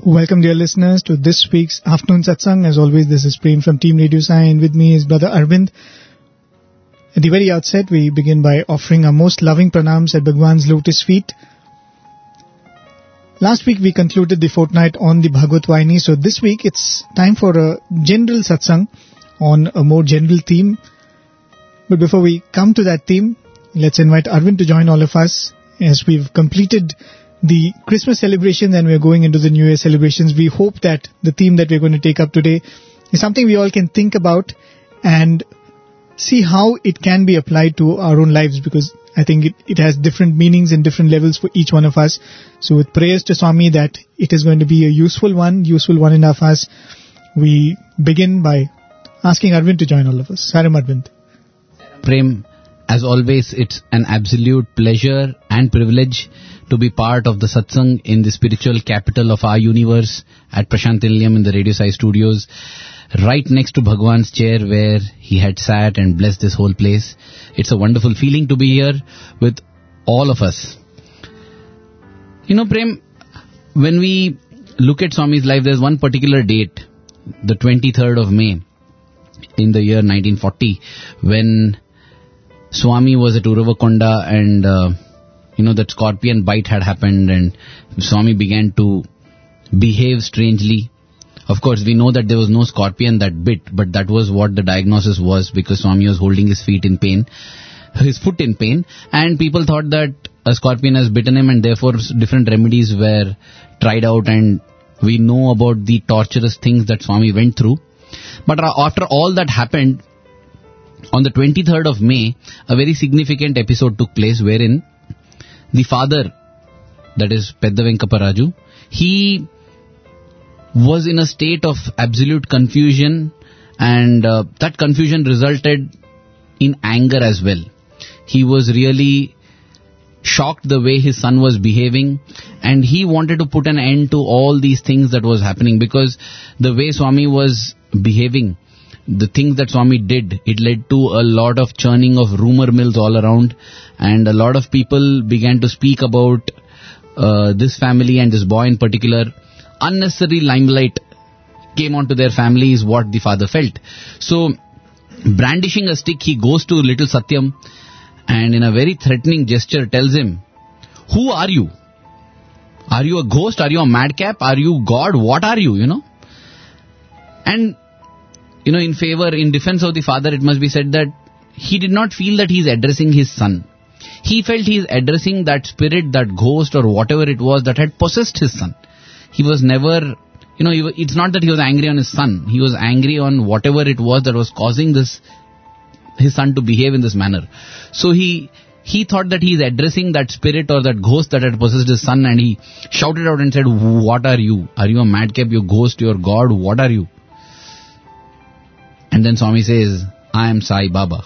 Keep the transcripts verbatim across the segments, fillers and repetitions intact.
Welcome, dear listeners, to this week's Afternoon Satsang. As always, this is Prem from Team Radio Sai, and with me is Brother Arvind. At the very outset, we begin by offering our most loving pranams at Bhagwan's lotus feet. Last week, we concluded the fortnight on the Bhagavad Vayani, so this week it's time for a general satsang on a more general theme. But before we come to that theme, let's invite Arvind to join all of us as we've completed the Christmas celebrations and we're going into the New Year celebrations. We hope that the theme that we're going to take up today is something we all can think about and see how it can be applied to our own lives, because I think it, it has different meanings and different levels for each one of us. So with prayers to Swami that it is going to be a useful one, useful one enough us, we begin by asking Arvind to join all of us. Saram Arvind. Prem, as always, it's an absolute pleasure and privilege to be part of the satsang in the spiritual capital of our universe at Prashant Nilayam in the Radio Sai studios, right next to Bhagwan's chair where he had sat and blessed this whole place. It's a wonderful feeling to be here with all of us. You know, Prem, when we look at Swami's life, there's one particular date, the twenty-third of May in the year nineteen forty, when Swami was at Uravakonda and uh, you know, that scorpion bite had happened and Swami began to behave strangely. Of course, we know that there was no scorpion that bit, but that was what the diagnosis was, because Swami was holding his feet in pain, his foot in pain, and people thought that a scorpion has bitten him, and therefore different remedies were tried out, and we know about the torturous things that Swami went through. But after all that happened, on the twenty-third of May, a very significant episode took place wherein the father, that is Pedda Venkapparaju, he was in a state of absolute confusion, and uh, that confusion resulted in anger as well. He was really shocked the way his son was behaving, and he wanted to put an end to all these things that was happening, because the way Swami was behaving, the things that Swami did, it led to a lot of churning of rumor mills all around, and a lot of people began to speak about uh, this family and this boy in particular. Unnecessary limelight came onto their family is what the father felt. So, brandishing a stick, he goes to little Satyam and in a very threatening gesture tells him, "Who are you? Are you a ghost? Are you a madcap? Are you God? What are you, you know?" And you know, in favor, in defense of the father, it must be said that he did not feel that he is addressing his son. He felt he is addressing that spirit, that ghost or whatever it was that had possessed his son. He was never, you know, he, it's not that he was angry on his son. He was angry on whatever it was that was causing this, his son to behave in this manner. So he, he thought that he is addressing that spirit or that ghost that had possessed his son, and he shouted out and said, "What are you? Are you a madcap? You ghost? You are God? What are you?" And then Swami says, "I am Sai Baba."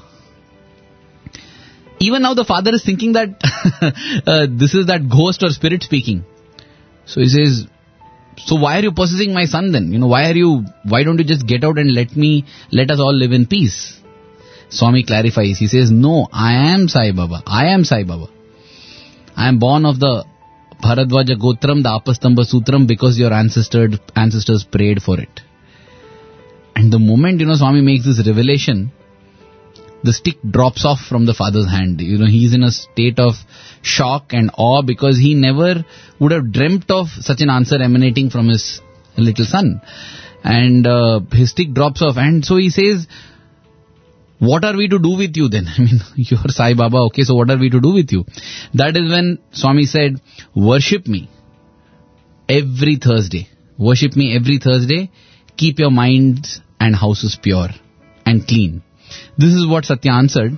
Even now the father is thinking that uh, this is that ghost or spirit speaking. So he says, "So why are you possessing my son then? You know, why are you, why don't you just get out and let me, let us all live in peace?" Swami clarifies. He says, "No, I am Sai Baba. I am Sai Baba. I am born of the Bharadwaja Gotram, the Apastamba Sutram, because your ancestors, ancestors prayed for it." And the moment, you know, Swami makes this revelation, the stick drops off from the father's hand. You know, he's in a state of shock and awe, because he never would have dreamt of such an answer emanating from his little son. And uh, his stick drops off. And so he says, "What are we to do with you then? I mean, you're Sai Baba, okay, so what are we to do with you?" That is when Swami said, "Worship me every Thursday. Worship me every Thursday. Keep your minds and houses pure and clean." This is what Satya answered.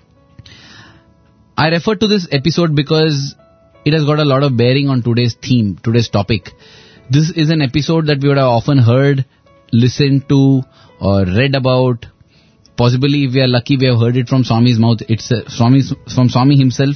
I refer to this episode because it has got a lot of bearing on today's theme, today's topic. This is an episode that we would have often heard, listened to, or read about. Possibly, if we are lucky, we have heard it from Swami's mouth. It's uh, Swami's, from Swami himself.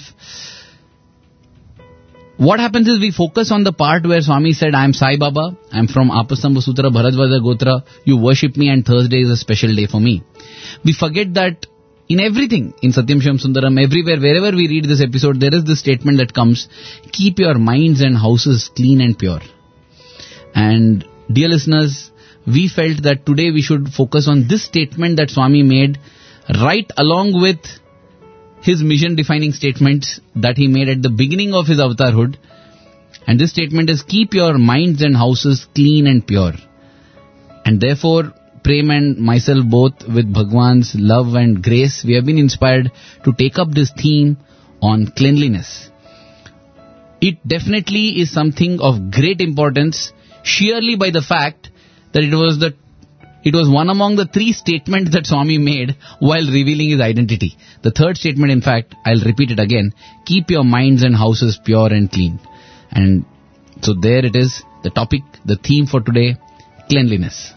What happens is we focus on the part where Swami said, "I am Sai Baba, I am from Apastamba Sutra, Bharadwaja Gotra, you worship me and Thursday is a special day for me." We forget that in everything, in Satyam Shivam Sundaram, everywhere, wherever we read this episode, there is this statement that comes, "Keep your minds and houses clean and pure." And dear listeners, we felt that today we should focus on this statement that Swami made right along with his mission-defining statements that he made at the beginning of his avatarhood. And this statement is, keep your minds and houses clean and pure. And therefore, Prem and myself both, with Bhagwan's love and grace, we have been inspired to take up this theme on cleanliness. It definitely is something of great importance, sheerly by the fact that it was the it was one among the three statements that Swami made while revealing his identity. The third statement, in fact, I'll repeat it again, keep your minds and houses pure and clean. And so there it is, the topic, the theme for today, cleanliness.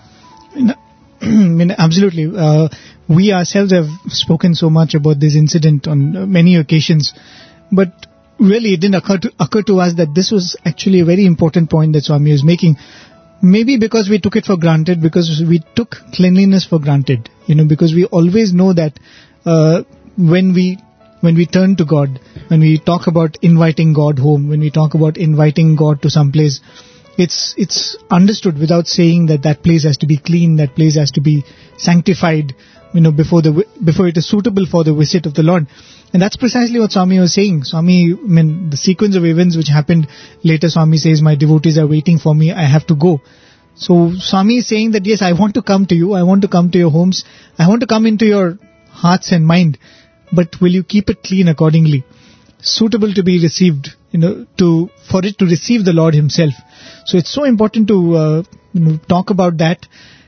I mean, absolutely. Uh, we ourselves have spoken so much about this incident on uh, many occasions, but really it didn't occur to, occur to us that this was actually a very important point that Swami was making. Maybe because we took it for granted, because we took cleanliness for granted, you know, because we always know that uh, when we when we turn to God, when we talk about inviting God home, when we talk about inviting God to some place, it's it's understood without saying that that place has to be clean, that place has to be sanctified, you know, before the before it is suitable for the visit of the Lord. And that's precisely what Swami was saying. Swami, I mean, the sequence of events which happened later, Swami says, my devotees are waiting for me, I have to go. So Swami is saying that, yes, I want to come to you, I want to come to your homes, I want to come into your hearts and mind, but will you keep it clean accordingly, suitable to be received, you know, to for it to receive the Lord himself. So it's so important to uh, you know, talk about that.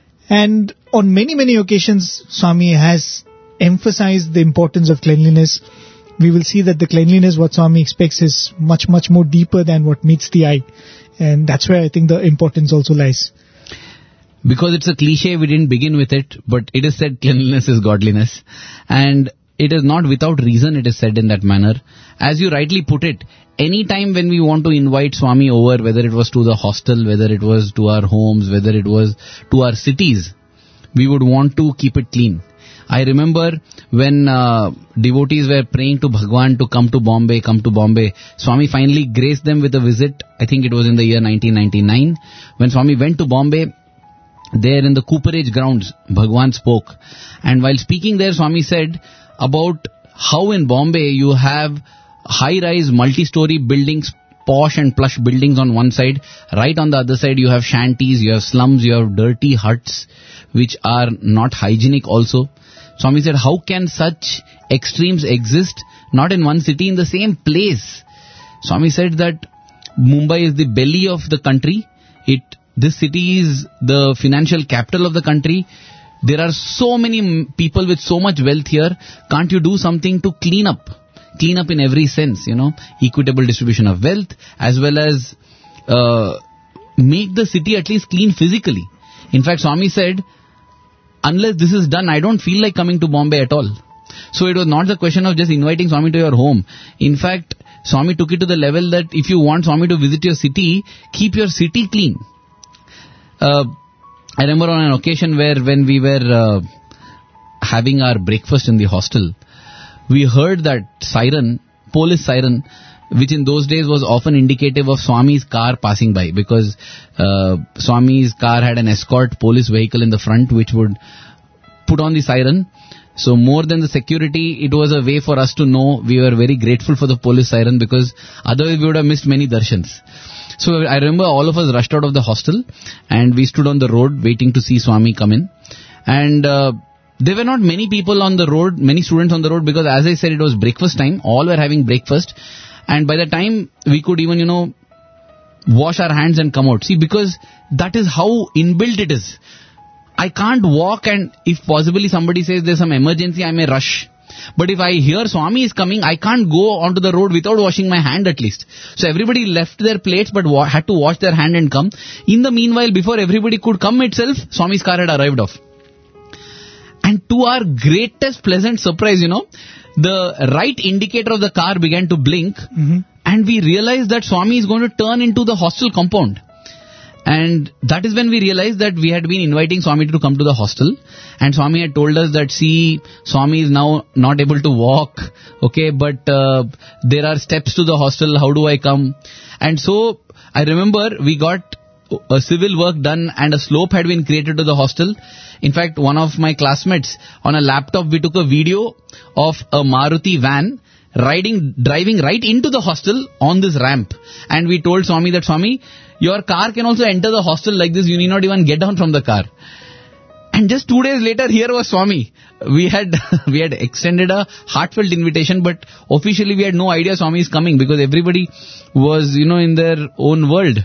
And on many, many occasions, Swami has emphasized the importance of cleanliness. We will see that the cleanliness what Swami expects is much, much more deeper than what meets the eye. And that's where I think the importance also lies. Because it's a cliche, we didn't begin with it, but it is said cleanliness is godliness. And it is not without reason it is said in that manner. As you rightly put it, any time when we want to invite Swami over, whether it was to the hostel, whether it was to our homes, whether it was to our cities, we would want to keep it clean. I remember when uh, devotees were praying to Bhagwan to come to Bombay, come to Bombay, Swami finally graced them with a visit. I think it was in the year nineteen ninety-nine. When Swami went to Bombay, there in the Cooperage grounds, Bhagwan spoke. And while speaking there, Swami said about how in Bombay you have high-rise, multi-story buildings, posh and plush buildings on one side. Right on the other side, you have shanties, you have slums, you have dirty huts, which are not hygienic also. Swami said, how can such extremes exist, not in one city, in the same place? Swami said that Mumbai is the belly of the country. It, this city is the financial capital of the country. There are so many people with so much wealth here. Can't you do something to clean up? Clean up in every sense, you know, equitable distribution of wealth, as well as uh, make the city at least clean physically. In fact, Swami said, unless this is done, I don't feel like coming to Bombay at all. So it was not the question of just inviting Swami to your home. In fact, Swami took it to the level that if you want Swami to visit your city, keep your city clean. Uh, I remember on an occasion where when we were uh, having our breakfast in the hostel, we heard that siren, police siren, which in those days was often indicative of Swami's car passing by, because uh, Swami's car had an escort police vehicle in the front which would put on the siren. So more than the security, it was a way for us to know. We were very grateful for the police siren, because otherwise we would have missed many darshans. So I remember all of us rushed out of the hostel and we stood on the road waiting to see Swami come in. And uh, there were not many people on the road, many students on the road, because as I said, it was breakfast time. All were having breakfast. And by the time we could even, you know, wash our hands and come out. See, because that is how inbuilt it is. I can't walk, and if possibly somebody says there's some emergency, I may rush. But if I hear Swami is coming, I can't go onto the road without washing my hand at least. So everybody left their plates but wa- had to wash their hand and come. In the meanwhile, before everybody could come itself, Swami's car had arrived off. And to our greatest pleasant surprise, you know, the right indicator of the car began to blink, mm-hmm. and we realized that Swami is going to turn into the hostel compound. And that is when we realized that we had been inviting Swami to come to the hostel, and Swami had told us that, see, Swami is now not able to walk, okay, but uh, there are steps to the hostel, how do I come? And so I remember we got a civil work done and a slope had been created to the hostel. In fact, one of my classmates, on a laptop, we took a video of a Maruti van riding, driving right into the hostel on this ramp. And we told Swami that, Swami, your car can also enter the hostel like this. You need not even get down from the car. And just two days later, here was Swami. We had we had extended a heartfelt invitation, but officially we had no idea Swami is coming because everybody was, you know, in their own world.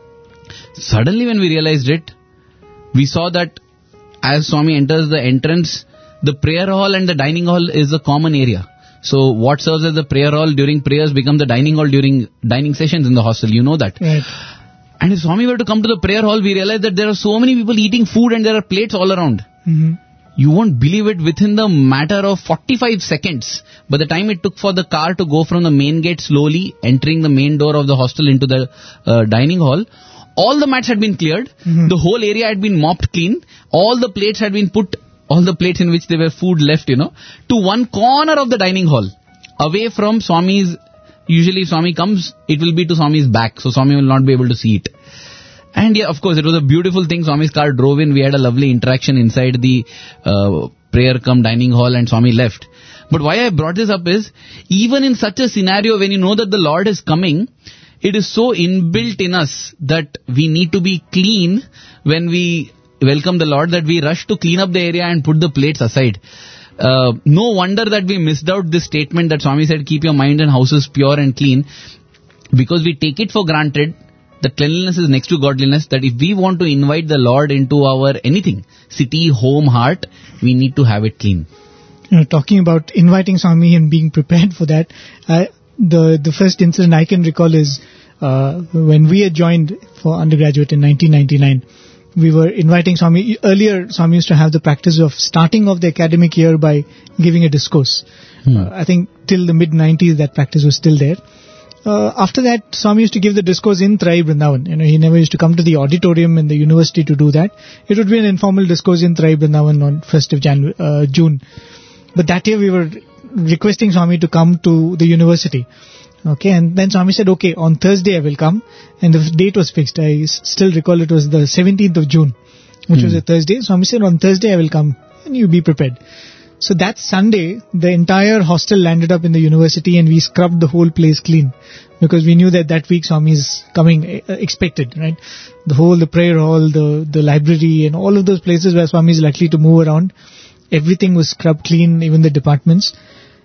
Suddenly when we realized it, we saw that as Swami enters the entrance, the prayer hall and the dining hall is a common area. So what serves as the prayer hall during prayers becomes the dining hall during dining sessions in the hostel. You know that. Right. And if Swami were to come to the prayer hall, we realized that there are so many people eating food and there are plates all around. Mm-hmm. You won't believe it, within the matter of forty-five seconds, by the time it took for the car to go from the main gate slowly, entering the main door of the hostel into the uh, dining hall, all the mats had been cleared, mm-hmm. the whole area had been mopped clean, all the plates had been put, all the plates in which there were food left, you know, to one corner of the dining hall, away from Swami's. Usually if Swami comes, it will be to Swami's back, so Swami will not be able to see it. And yeah, of course, it was a beautiful thing. Swami's car drove in. We had a lovely interaction inside the uh, prayer cum dining hall, and Swami left. But why I brought this up is, even in such a scenario, when you know that the Lord is coming, it is so inbuilt in us that we need to be clean when we welcome the Lord, that we rush to clean up the area and put the plates aside. Uh, no wonder that we missed out this statement that Swami said, keep your mind and houses pure and clean, because we take it for granted that cleanliness is next to godliness, that if we want to invite the Lord into our anything, city, home, heart, we need to have it clean. You know, talking about inviting Swami and being prepared for that, I, the the first incident I can recall is uh, when we had joined for undergraduate in nineteen ninety-nine. We were inviting Swami. Earlier, Swami used to have the practice of starting off the academic year by giving a discourse. Hmm. Uh, I think till the mid nineties that practice was still there. Uh, after that, Swami used to give the discourse in Trai Vrindavan. You know, he never used to come to the auditorium in the university to do that. It would be an informal discourse in Trai Vrindavan on first of January, uh, June. But that year we were requesting Swami to come to the university. Okay, and then Swami said, okay, on Thursday I will come. And the date was fixed. I s- still recall it was the seventeenth of June, which mm. was a Thursday. Swami said, on Thursday I will come and you be prepared. So that Sunday, the entire hostel landed up in the university and we scrubbed the whole place clean. Because we knew that that week Swami is coming, uh, expected, right? The whole, the prayer hall, the, the library and all of those places where Swami is likely to move around, everything was scrubbed clean, even the departments.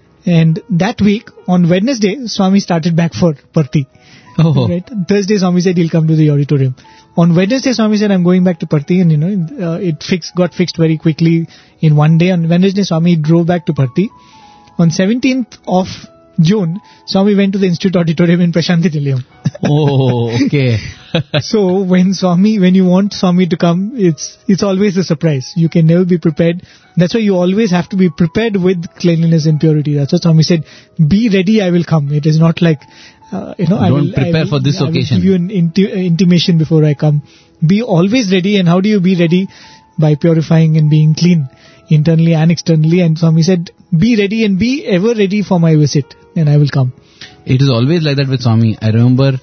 And that week, on Wednesday, Swami started back for Parthi. Oh. Right? Thursday, Swami said he'll come to the auditorium. On Wednesday, Swami said, I'm going back to Parthi, and you know, uh, it fixed, got fixed very quickly in one day. On Wednesday, Swami drove back to Parthi. On seventeenth of June, Swami went to the Institute Auditorium in Prashanthi Nilayam. Oh, okay. So when Swami, when you want Swami to come, it's it's always a surprise. You can never be prepared. That's why you always have to be prepared with cleanliness and purity. That's what Swami said. Be ready, I will come. It is not like, uh, you know, Don't I will prepare I will, for this I occasion. will give you an inti- intimation before I come. Be always ready. And how do you be ready? By purifying and being clean internally and externally. And Swami said, be ready and be ever ready for my visit, and I will come. It is always like that with Swami. I remember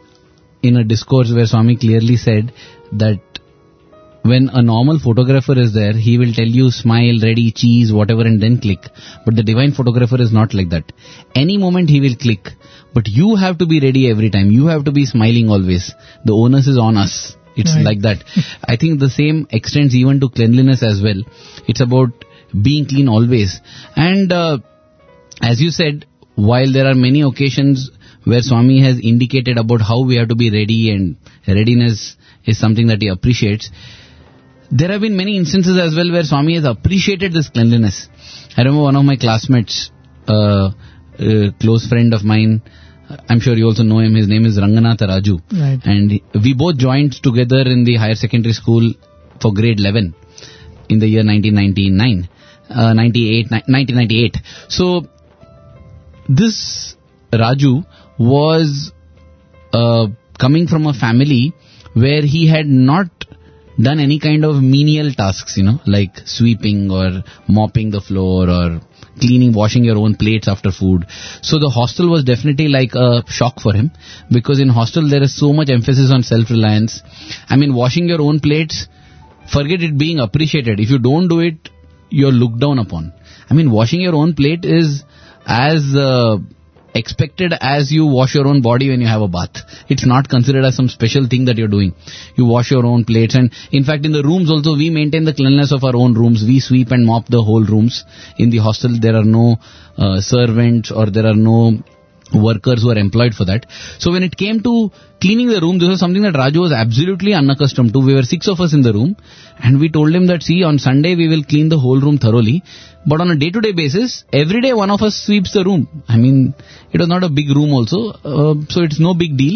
in a discourse where Swami clearly said that when a normal photographer is there, he will tell you smile, ready, cheese, whatever, and then click. But the divine photographer is not like that. Any moment he will click. But you have to be ready every time. You have to be smiling always. The onus is on us. It's right. Like that. I think the same extends even to cleanliness as well. It's about being clean always. And uh, as you said, while there are many occasions where Swami has indicated about how we have to be ready, and readiness is something that he appreciates, there have been many instances as well where Swami has appreciated this cleanliness. I remember one of my classmates, uh, a close friend of mine, I'm sure you also know him, his name is Ranganatha Raju. Right. And we both joined together in the higher secondary school for grade eleven in the year nineteen ninety-nine, uh, ninety-eight, nineteen ninety-eight. So, this Raju was uh, coming from a family where he had not done any kind of menial tasks, you know, like sweeping or mopping the floor or cleaning, washing your own plates after food. So the hostel was definitely like a shock for him, because in hostel there is so much emphasis on self-reliance. I mean, washing your own plates, forget it being appreciated. If you don't do it, you're looked down upon. I mean, washing your own plate is as uh, expected as you wash your own body when you have a bath. It's not considered as some special thing that you're doing. You wash your own plates, and in fact in the rooms also we maintain the cleanliness of our own rooms. We sweep and mop the whole rooms. In the hostel there are no uh, servants or there are no workers who are employed for that. So when it came to cleaning the room, this was something that Raju was absolutely unaccustomed to. We were six of us in the room, and we told him that, see, on Sunday we will clean the whole room thoroughly, but on a day-to-day basis, every day one of us sweeps the room. I mean, it was not a big room also, uh, so it's no big deal.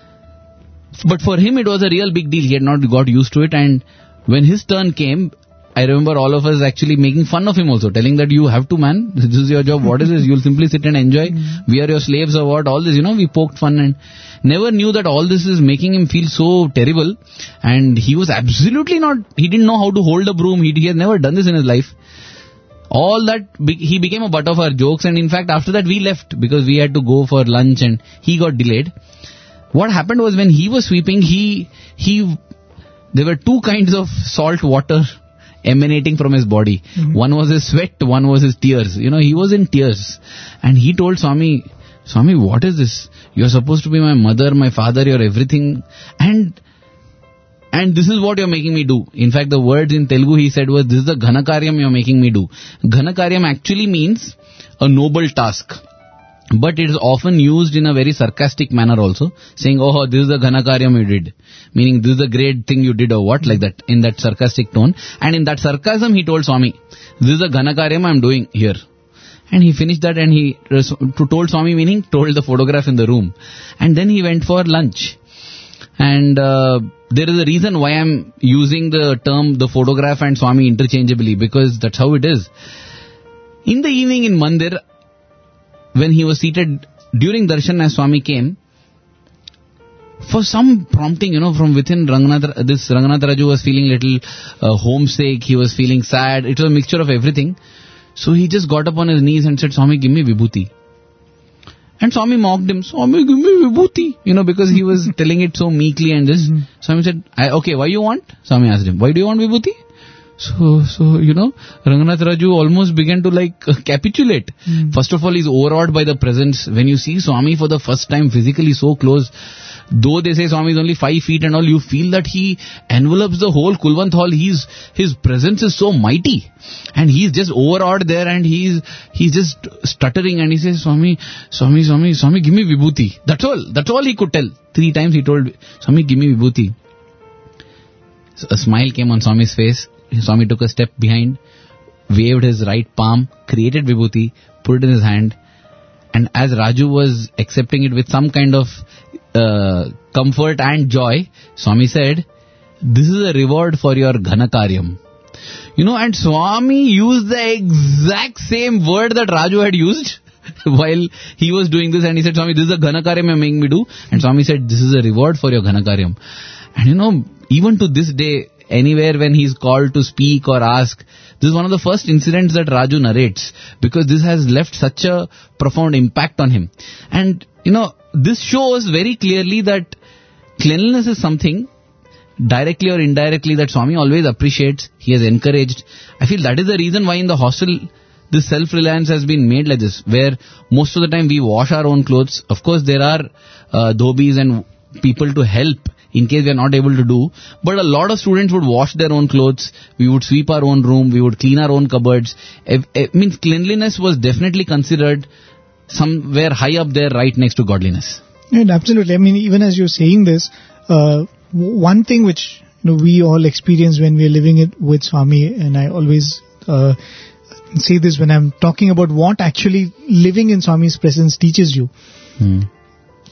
But for him it was a real big deal. He had not got used to it, and when his turn came, I remember all of us actually making fun of him also, telling that you have to, man, this is your job, what is this, you'll simply sit and enjoy, mm. we are your slaves or what, all this, you know, we poked fun, and never knew that all this is making him feel so terrible. And he was absolutely not, he didn't know how to hold a broom, he, he has never done this in his life. All that, he became a butt of our jokes, and in fact after that we left because we had to go for lunch and he got delayed. What happened was, when he was sweeping, he, he, there were two kinds of salt water emanating from his body. Mm-hmm. One was his sweat, one was his tears. You know, he was in tears. And he told Swami, Swami, what is this? You're supposed to be my mother, my father, you're everything. And and this is what you're making me do. In fact, the words in Telugu he said was, this is the Ghanakaryam you're making me do. Ghanakaryam actually means a noble task. But it is often used in a very sarcastic manner also, saying, oh, this is the Ghanakaryam you did. Meaning, this is the great thing you did or what, like that, in that sarcastic tone. And in that sarcasm, he told Swami, this is the Ghanakaryam I'm doing here. And he finished that and he told Swami, meaning told the photograph in the room. And then he went for lunch. And uh, there is a reason why I'm using the term, the photograph and Swami interchangeably, because that's how it is. In the evening in Mandir, when he was seated during darshan as Swami came, for some prompting, you know, from within, Ranganath, this Ranganath Raju was feeling little uh, homesick, he was feeling sad, it was a mixture of everything. So he just got up on his knees and said, Swami, give me vibhuti. And Swami mocked him, Swami, give me vibhuti, you know, because he was telling it so meekly and this. Mm-hmm. Swami said, I, okay, why you want? Swami asked him, why do you want vibhuti? So, so you know, Ranganath Raju almost began to like uh, capitulate. Mm. First of all, he's overawed by the presence. When you see Swami for the first time physically so close, though they say Swami is only five feet and all, you feel that he envelops the whole Kulwant hall. He's, his presence is so mighty. And he's just overawed there and he's, he's just stuttering and he says, Swami, Swami, Swami, Swami, give me vibhuti. That's all. That's all he could tell. Three times he told, Swami, give me vibhuti. So a smile came on Swami's face. Swami took a step behind, waved his right palm, created vibhuti, put it in his hand, and as Raju was accepting it with some kind of uh, comfort and joy, Swami said, this is a reward for your Ghanakaryam. You know, and Swami used the exact same word that Raju had used while he was doing this, and he said, Swami, this is a Ghanakaryam you're making me do, and Swami said, this is a reward for your Ghanakaryam. And you know, even to this day, anywhere when he's called to speak or ask, this is one of the first incidents that Raju narrates, because this has left such a profound impact on him. And, you know, this shows very clearly that cleanliness is something, directly or indirectly, that Swami always appreciates, he has encouraged. I feel that is the reason why in the hostel, this self-reliance has been made like this, where most of the time we wash our own clothes. Of course, there are uh, dhobis and people to help in case we are not able to do. But a lot of students would wash their own clothes. We would sweep our own room. We would clean our own cupboards. It, it means cleanliness was definitely considered somewhere high up there, right next to godliness. And absolutely. I mean, even as you're saying this, uh, one thing which you know we all experience when we're living it with Swami, and I always uh, say this when I'm talking about what actually living in Swami's presence teaches you. Hmm.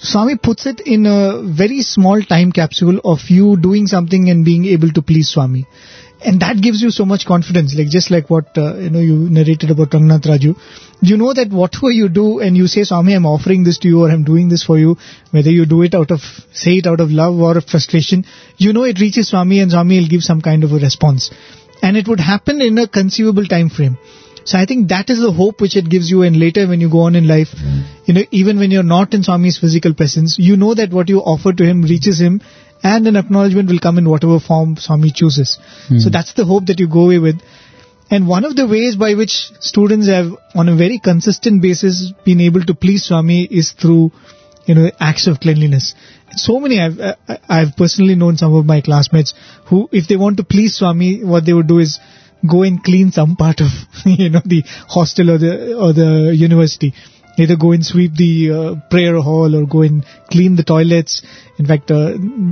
Swami puts it in a very small time capsule of you doing something and being able to please Swami. And that gives you so much confidence, like just like what uh, you know you narrated about Rangnath Raju. You know that whatever you do and you say, Swami, I'm offering this to you or I'm doing this for you, whether you do it out of, say it out of love or of frustration, you know it reaches Swami and Swami will give some kind of a response. And it would happen in a conceivable time frame. So I think that is the hope which it gives you, and later when you go on in life, you know, even when you're not in Swami's physical presence, you know that what you offer to him reaches him, and an acknowledgement will come in whatever form Swami chooses. Mm. So that's the hope that you go away with. And one of the ways by which students have, on a very consistent basis, been able to please Swami is through, you know, acts of cleanliness. So many, I've, I've personally known some of my classmates who, if they want to please Swami, what they would do is go and clean some part of, you know, the hostel or the, or the university. Either go and sweep the uh, prayer hall or go and clean the toilets. In fact, uh,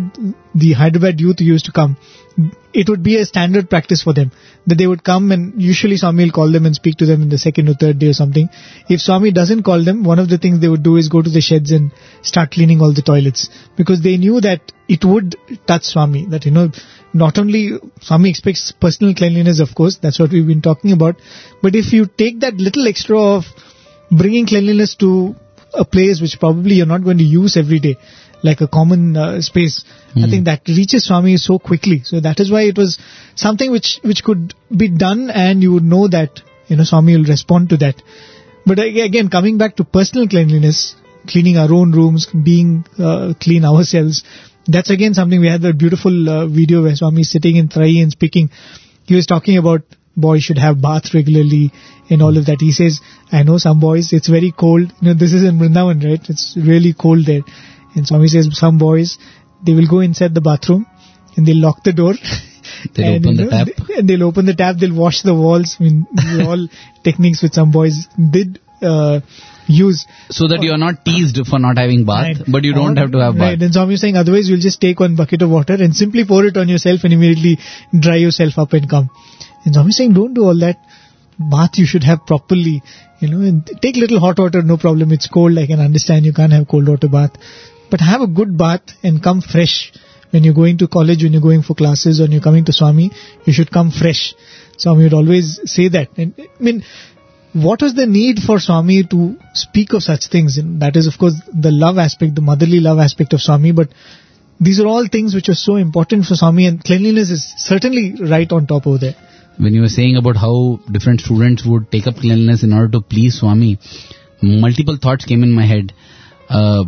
the Hyderabad youth used to come. It would be a standard practice for them that they would come, and usually Swami will call them and speak to them in the second or third day or something. If Swami doesn't call them, one of the things they would do is go to the sheds and start cleaning all the toilets, because they knew that it would touch Swami. That, you know, not only Swami expects personal cleanliness, of course, that's what we've been talking about, but if you take that little extra of bringing cleanliness to a place which probably you're not going to use every day, like a common uh, space, mm. I think that reaches Swami so quickly. So that is why it was something which which could be done, and you would know that, you know, Swami will respond to that. But again, coming back to personal cleanliness, cleaning our own rooms, being uh, clean ourselves, that's again something. We had that beautiful uh, video where Swami is sitting in Trai and speaking. He was talking about boys should have bath regularly and all of that. He says, I know some boys, it's very cold. You know, this is in Vrindavan, right? It's really cold there. And Swami says some boys, they will go inside the bathroom and they'll lock the door. They'll and, open you know, the tap. They, and they'll open the tap, they'll wash the walls. I mean, these are all techniques which some boys did uh, use. So that you are not teased for not having bath, right. But you don't or, have to have right. bath. And Swami is saying, otherwise you'll just take one bucket of water and simply pour it on yourself and immediately dry yourself up and come. And Swami is saying, don't do all that. Bath you should have properly, you know, and take little hot water, no problem. It's cold, I can understand you can't have cold water bath. But have a good bath and come fresh. When you're going to college, when you're going for classes, when you're coming to Swami, you should come fresh. Swami would always say that. And I mean, what was the need for Swami to speak of such things? And that is, of course, the love aspect, the motherly love aspect of Swami. But these are all things which are so important for Swami, and cleanliness is certainly right on top over there. When you were saying about how different students would take up cleanliness in order to please Swami, multiple thoughts came in my head. Uh,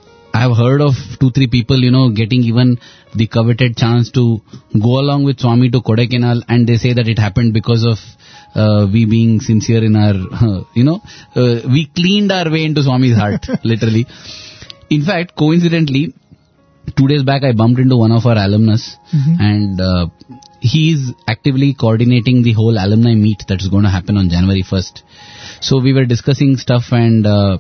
I have heard of two, three people, you know, getting even the coveted chance to go along with Swami to Kodaikanal, and they say that it happened because of uh, we being sincere in our, uh, you know, uh, we cleaned our way into Swami's heart, literally. In fact, coincidentally, two days back I bumped into one of our alumnus, mm-hmm. and uh, he is actively coordinating the whole alumni meet that is going to happen on January first. So we were discussing stuff, and uh,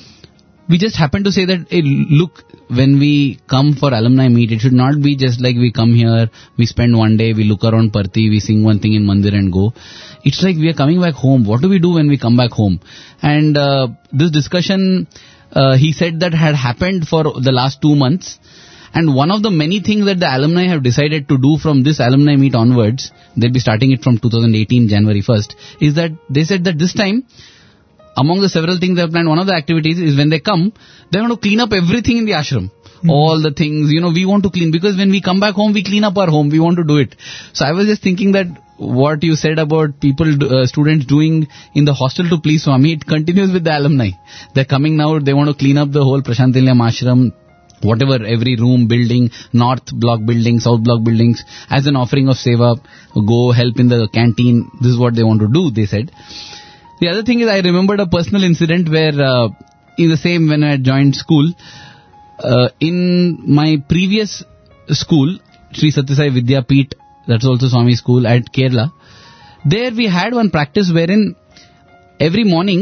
we just happened to say that, hey, look, when we come for alumni meet, it should not be just like we come here, we spend one day, we look around Parthi, we sing one thing in Mandir and go. It's like we are coming back home. What do we do when we come back home? And uh, this discussion, uh, he said that had happened for the last two months. And one of the many things that the alumni have decided to do from this alumni meet onwards, they'll be starting it from two thousand eighteen, January first, is that they said that this time, among the several things they have planned, one of the activities is when they come, they want to clean up everything in the ashram. Mm-hmm. All the things, you know, we want to clean, because when we come back home, we clean up our home, we want to do it. So I was just thinking that what you said about people, uh, students doing in the hostel to please Swami, it continues with the alumni. They're coming now, they want to clean up the whole Prashant Nilayam ashram, whatever, every room, building, north block building, south block buildings, as an offering of seva, go help in the canteen. This is what they want to do, they said. The other thing is, I remembered a personal incident where, uh, in the same, when I had joined school, uh, in my previous school, Sri Sathya Sai Vidya Peeth, that's also Swami school at Kerala, there we had one practice wherein every morning,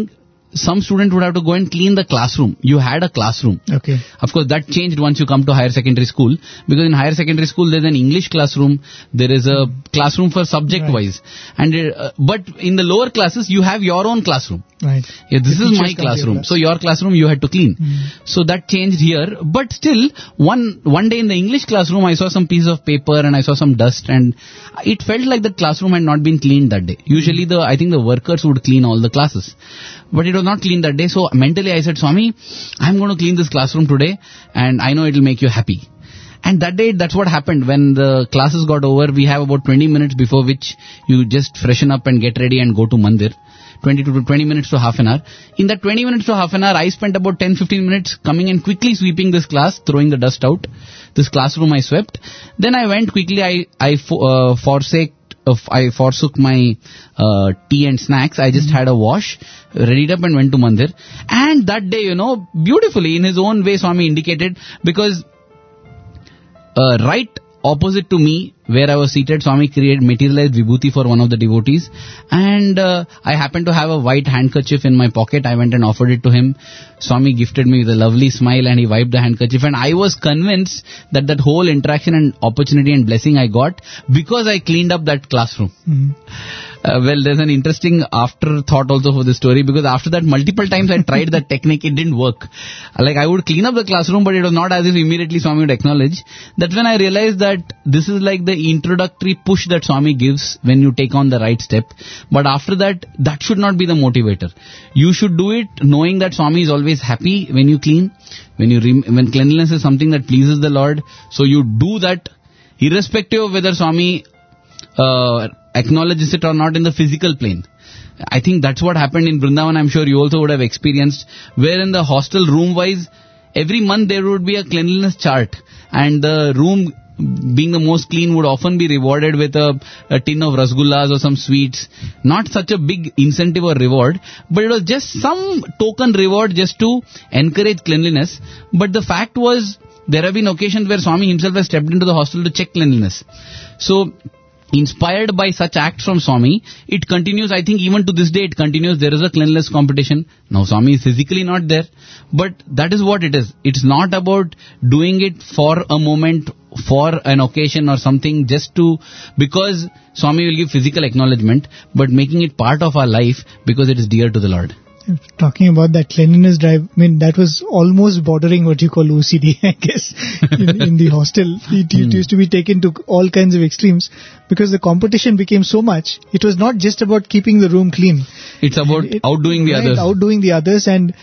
some student would have to go and clean the classroom. You had a classroom. Okay. Of course, that changed once you come to higher secondary school, because in higher secondary school there's an English classroom, there is a classroom for subject Right. wise, and uh, but in the lower classes you have your own classroom. Right. Yeah, this The is teachers my come to your classroom. class. So your classroom you had to clean. Mm. So that changed here. But still, one one day in the English classroom, I saw some piece of paper and I saw some dust, and it felt like the classroom had not been cleaned that day. Usually, the I think the workers would clean all the classes, but it was not cleaned that day. So mentally, I said, Swami, I'm going to clean this classroom today, and I know it will make you happy. And that day, that's what happened. When the classes got over, we have about twenty minutes before which you just freshen up and get ready and go to mandir. twenty to twenty minutes to half an hour. In that twenty minutes to half an hour, I spent about ten to fifteen minutes coming and quickly sweeping this class, throwing the dust out. This classroom I swept. Then I went quickly, I, I uh, forsake, uh, I forsook my uh, tea and snacks. I just mm-hmm. had a wash, readied up and went to mandir. And that day, you know, beautifully, in his own way, Swami indicated, because uh, right opposite to me, where I was seated, Swami created, materialized vibhuti for one of the devotees, and uh, I happened to have a white handkerchief in my pocket. I went and offered it to him. Swami gifted me with a lovely smile, and he wiped the handkerchief, and I was convinced that that whole interaction and opportunity and blessing I got because I cleaned up that classroom. Mm-hmm. Uh, well, there's an interesting afterthought also for this story, because after that multiple times I tried that technique, it didn't work. Like, I would clean up the classroom, but it was not as if immediately Swami would acknowledge. That's when I realized that this is like the introductory push that Swami gives when you take on the right step. But after that, that should not be the motivator. You should do it knowing that Swami is always happy when you clean, when you rem- when cleanliness is something that pleases the Lord. So you do that irrespective of whether Swami uh, acknowledges it or not in the physical plane. I think that's what happened in Vrindavan. I'm sure you also would have experienced, where in the hostel room wise, every month there would be a cleanliness chart, and the room being the most clean would often be rewarded with a, a tin of rasgullas or some sweets. Not such a big incentive or reward, but it was just some token reward just to encourage cleanliness. But the fact was, there have been occasions where Swami himself has stepped into the hostel to check cleanliness. So, inspired by such acts from Swami, it continues. I think even to this day it continues. There is a cleanliness competition. Now Swami is physically not there, but that is what it is. It's not about doing it for a moment, for an occasion or something, just to, because Swami will give physical acknowledgement, but making it part of our life because it is dear to the Lord. Talking about that cleanliness drive, I mean, that was almost bordering what you call O C D, I guess, in, in the hostel. It, it used to be taken to all kinds of extremes because the competition became so much. It was not just about keeping the room clean. It's about it, outdoing the right, others. Outdoing the others, and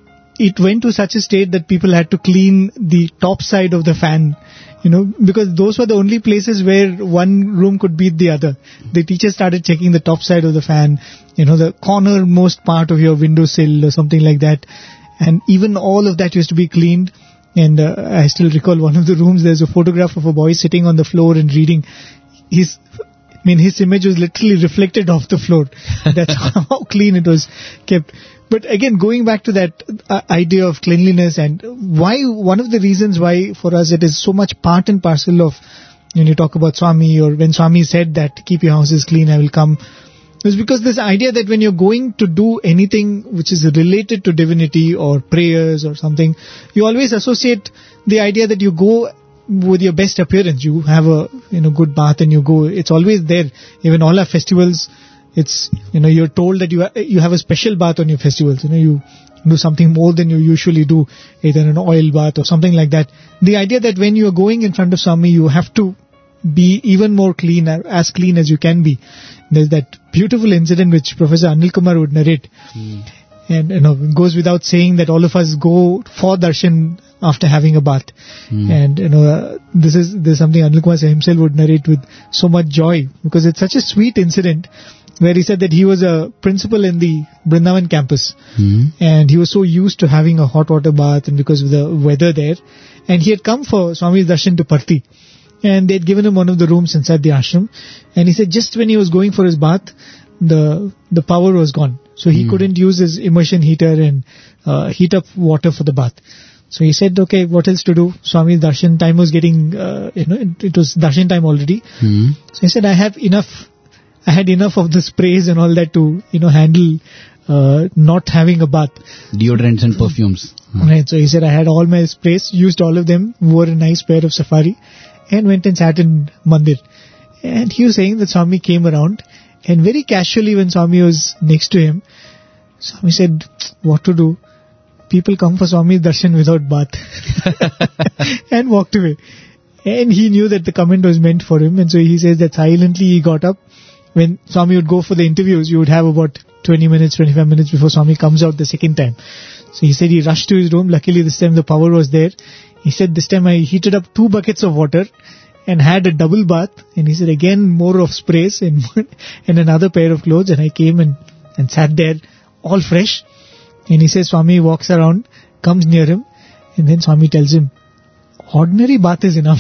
it went to such a state that people had to clean the top side of the fan. You know, because those were the only places where one room could beat the other. The teachers started checking the top side of the fan, you know, the cornermost part of your windowsill or something like that. And even all of that used to be cleaned. And uh, I still recall one of the rooms, there's a photograph of a boy sitting on the floor and reading. His, I mean, his image was literally reflected off the floor. That's how clean it was kept. But again, going back to that uh, idea of cleanliness, and why, one of the reasons why for us it is so much part and parcel of, when you talk about Swami, or when Swami said that, keep your houses clean, I will come, is because this idea that when you're going to do anything which is related to divinity or prayers or something, you always associate the idea that you go with your best appearance. You have a, you know, good bath and you go. It's always there. Even all our festivals, it's, you know, you're told that you ha- you have a special bath on your festivals. You know, you do something more than you usually do, either an oil bath or something like that. The idea that when you are going in front of Swami, you have to be even more clean, as clean as you can be. There's that beautiful incident which Professor Anil Kumar would narrate. Mm. And, you know, it goes without saying that all of us go for darshan after having a bath. Mm. And, you know, uh, this is, this is something Anil Kumar himself would narrate with so much joy, because it's such a sweet incident, where he said that he was a principal in the Vrindavan campus, mm. and he was so used to having a hot water bath, and because of the weather there, and he had come for Swami's darshan to Parthi, and they had given him one of the rooms inside the ashram, and he said just when he was going for his bath, the the power was gone, so he mm. couldn't use his immersion heater and uh, heat up water for the bath. So he said, okay, what else to do? Swami's darshan time was getting, uh, you know, it, it was darshan time already. Mm. So he said, I have enough I had enough of the sprays and all that to, you know, handle uh, not having a bath. Deodorants and perfumes. Right. So he said I had all my sprays, used all of them, wore a nice pair of safari, and went and sat in Mandir. And he was saying that Swami came around, and very casually when Swami was next to him, Swami said, what to do? People come for Swami's darshan without bath. And walked away. And he knew that the comment was meant for him, and so he says that silently he got up. When Swami would go for the interviews, you would have about twenty minutes, twenty-five minutes before Swami comes out the second time. So he said he rushed to his room. Luckily this time the power was there. He said this time I heated up two buckets of water and had a double bath. And he said again more of sprays and, and another pair of clothes. And I came and, and sat there all fresh. And he says Swami walks around, comes near him, and then Swami tells him, ordinary bath is enough.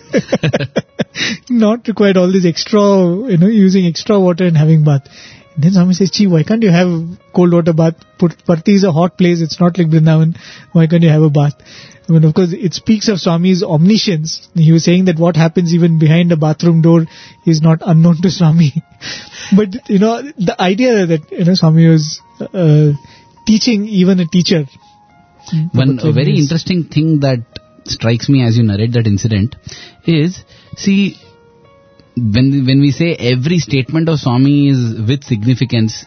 Not required all this extra, you know, using extra water and having bath. And then Swami says, Chi, why can't you have cold water bath? Parthi is a hot place, it's not like Vrindavan. Why can't you have a bath? I mean, of course, it speaks of Swami's omniscience. He was saying that what happens even behind a bathroom door is not unknown to Swami. But, you know, the idea that, you know, Swami was uh, teaching even a teacher. One a very interesting thing that strikes me as you narrate that incident is, see, when when we say every statement of Swami is with significance,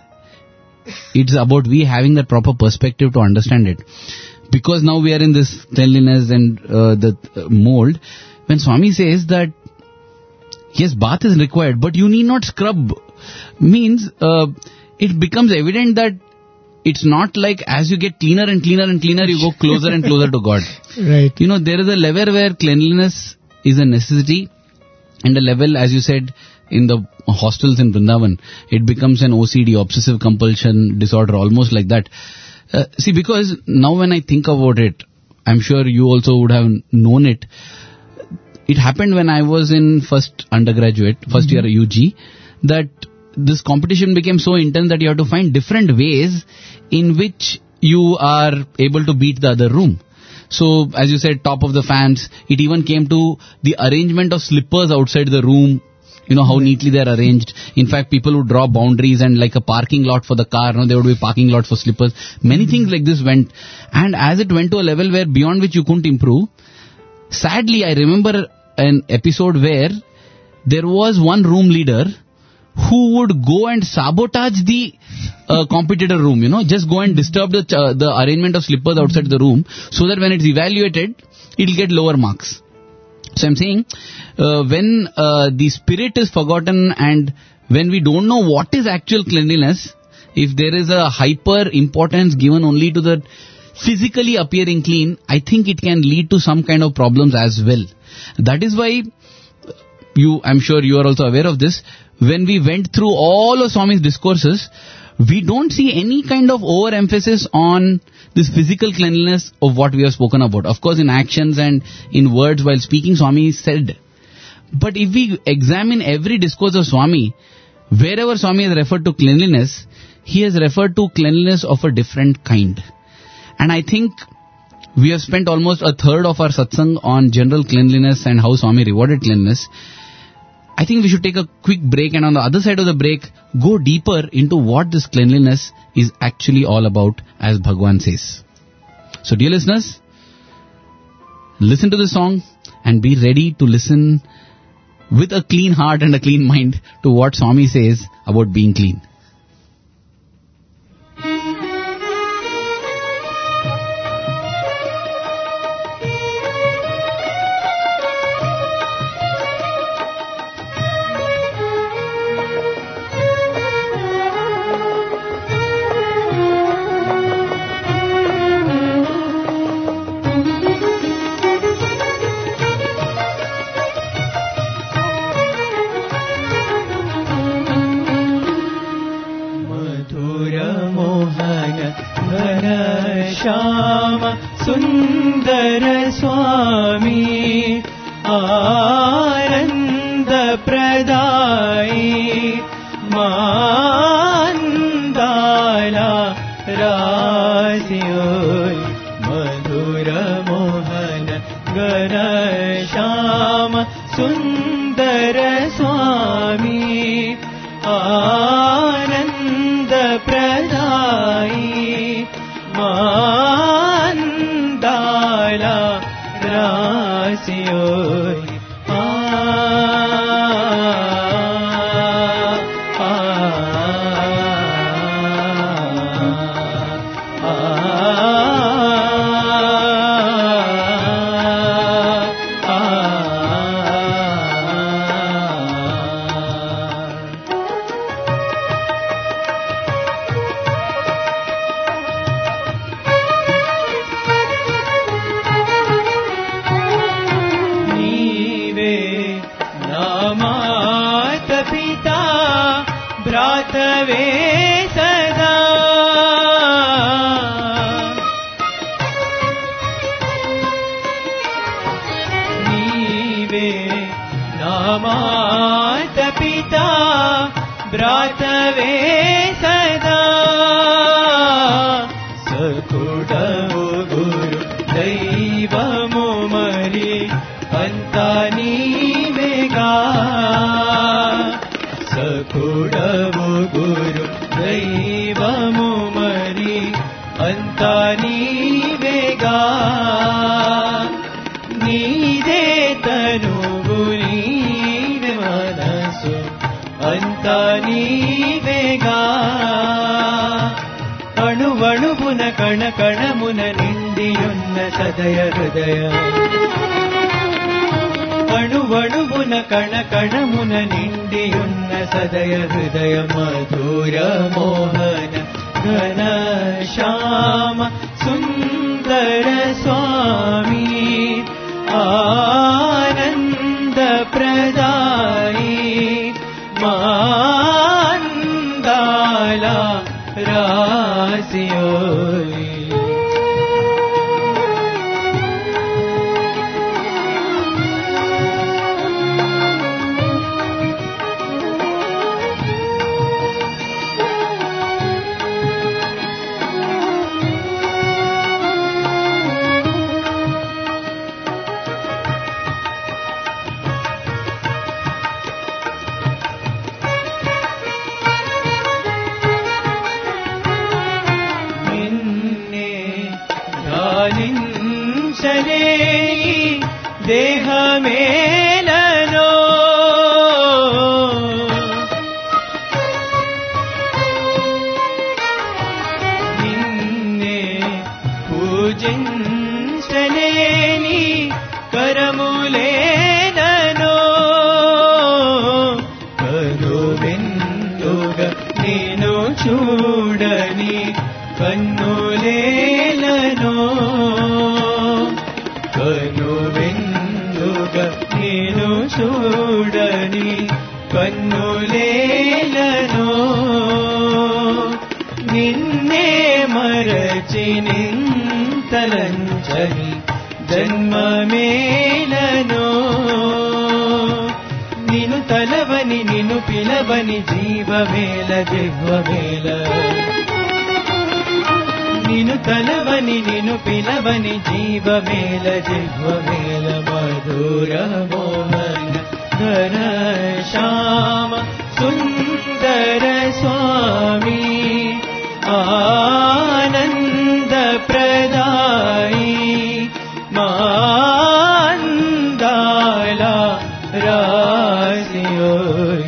it's about we having that proper perspective to understand it. Because now we are in this cleanliness and uh, the uh, mold. When Swami says that, yes, bath is required, but you need not scrub, means uh, it becomes evident that it's not like as you get cleaner and cleaner and cleaner, you go closer and closer to God. Right. You know, there is a level where cleanliness is a necessity, and a level, as you said, in the hostels in Vrindavan, it becomes an O C D, obsessive compulsion disorder, almost like that. Uh, see, because now when I think about it, I'm sure you also would have known it. It happened when I was in first undergraduate, first mm-hmm. year U G, that this competition became so intense that you have to find different ways in which you are able to beat the other room. So, as you said, top of the fans, it even came to the arrangement of slippers outside the room, you know, how neatly they are arranged. In fact, people would draw boundaries and like a parking lot for the car, you know, there would be a parking lot for slippers. Many things like this went. And as it went to a level where beyond which you couldn't improve, sadly, I remember an episode where there was one room leader who would go and sabotage the uh, competitor room, you know, just go and disturb the uh, the arrangement of slippers outside the room, so that when it's evaluated, it'll get lower marks. So I'm saying, uh, when uh, the spirit is forgotten and when we don't know what is actual cleanliness, if there is a hyper importance given only to the physically appearing clean, I think it can lead to some kind of problems as well. That is why, you, I'm sure you are also aware of this, when we went through all of Swami's discourses, we don't see any kind of overemphasis on this physical cleanliness of what we have spoken about. Of course, in actions and in words while speaking, Swami said. But if we examine every discourse of Swami, wherever Swami has referred to cleanliness, he has referred to cleanliness of a different kind. And I think we have spent almost a third of our satsang on general cleanliness and how Swami rewarded cleanliness. I think we should take a quick break, and on the other side of the break, go deeper into what this cleanliness is actually all about, as Bhagwan says. So dear listeners, listen to this song and be ready to listen with a clean heart and a clean mind to what Swami says about being clean. Sundara Swami आनंद प्रदायी मांदाला रासियोई కణ కణమున నిండియున్న సదయ హృదయ అణువణువున కణ కణమున నిండియున్న సదయ హృదయ మధుర మోహన ఘన శ్యామ సుందర స్వామి ఆనంద ప్రదాయి మాందాల రాసియోయి దేహమేలలో నిన్నే పూజించలేని కరములేనో కరువెందుగా నేను చూడని కన్నులేనో కనువెందుగా నేను చూడని కన్నులేనో నిన్నే మరచి నింతలంచని జన్మమేలనో నిన్ను తలవని నిన్ను పిలవని జీవమేల జిహ్వమేల నిన్ను తలవని నిన్ను పిలవని జీవమేల జిహ్వమేల మధుర మోహన ఘన శ్యామ సుందర స్వామి ఆనంద ప్రదాయి మాందాల రాసియోయి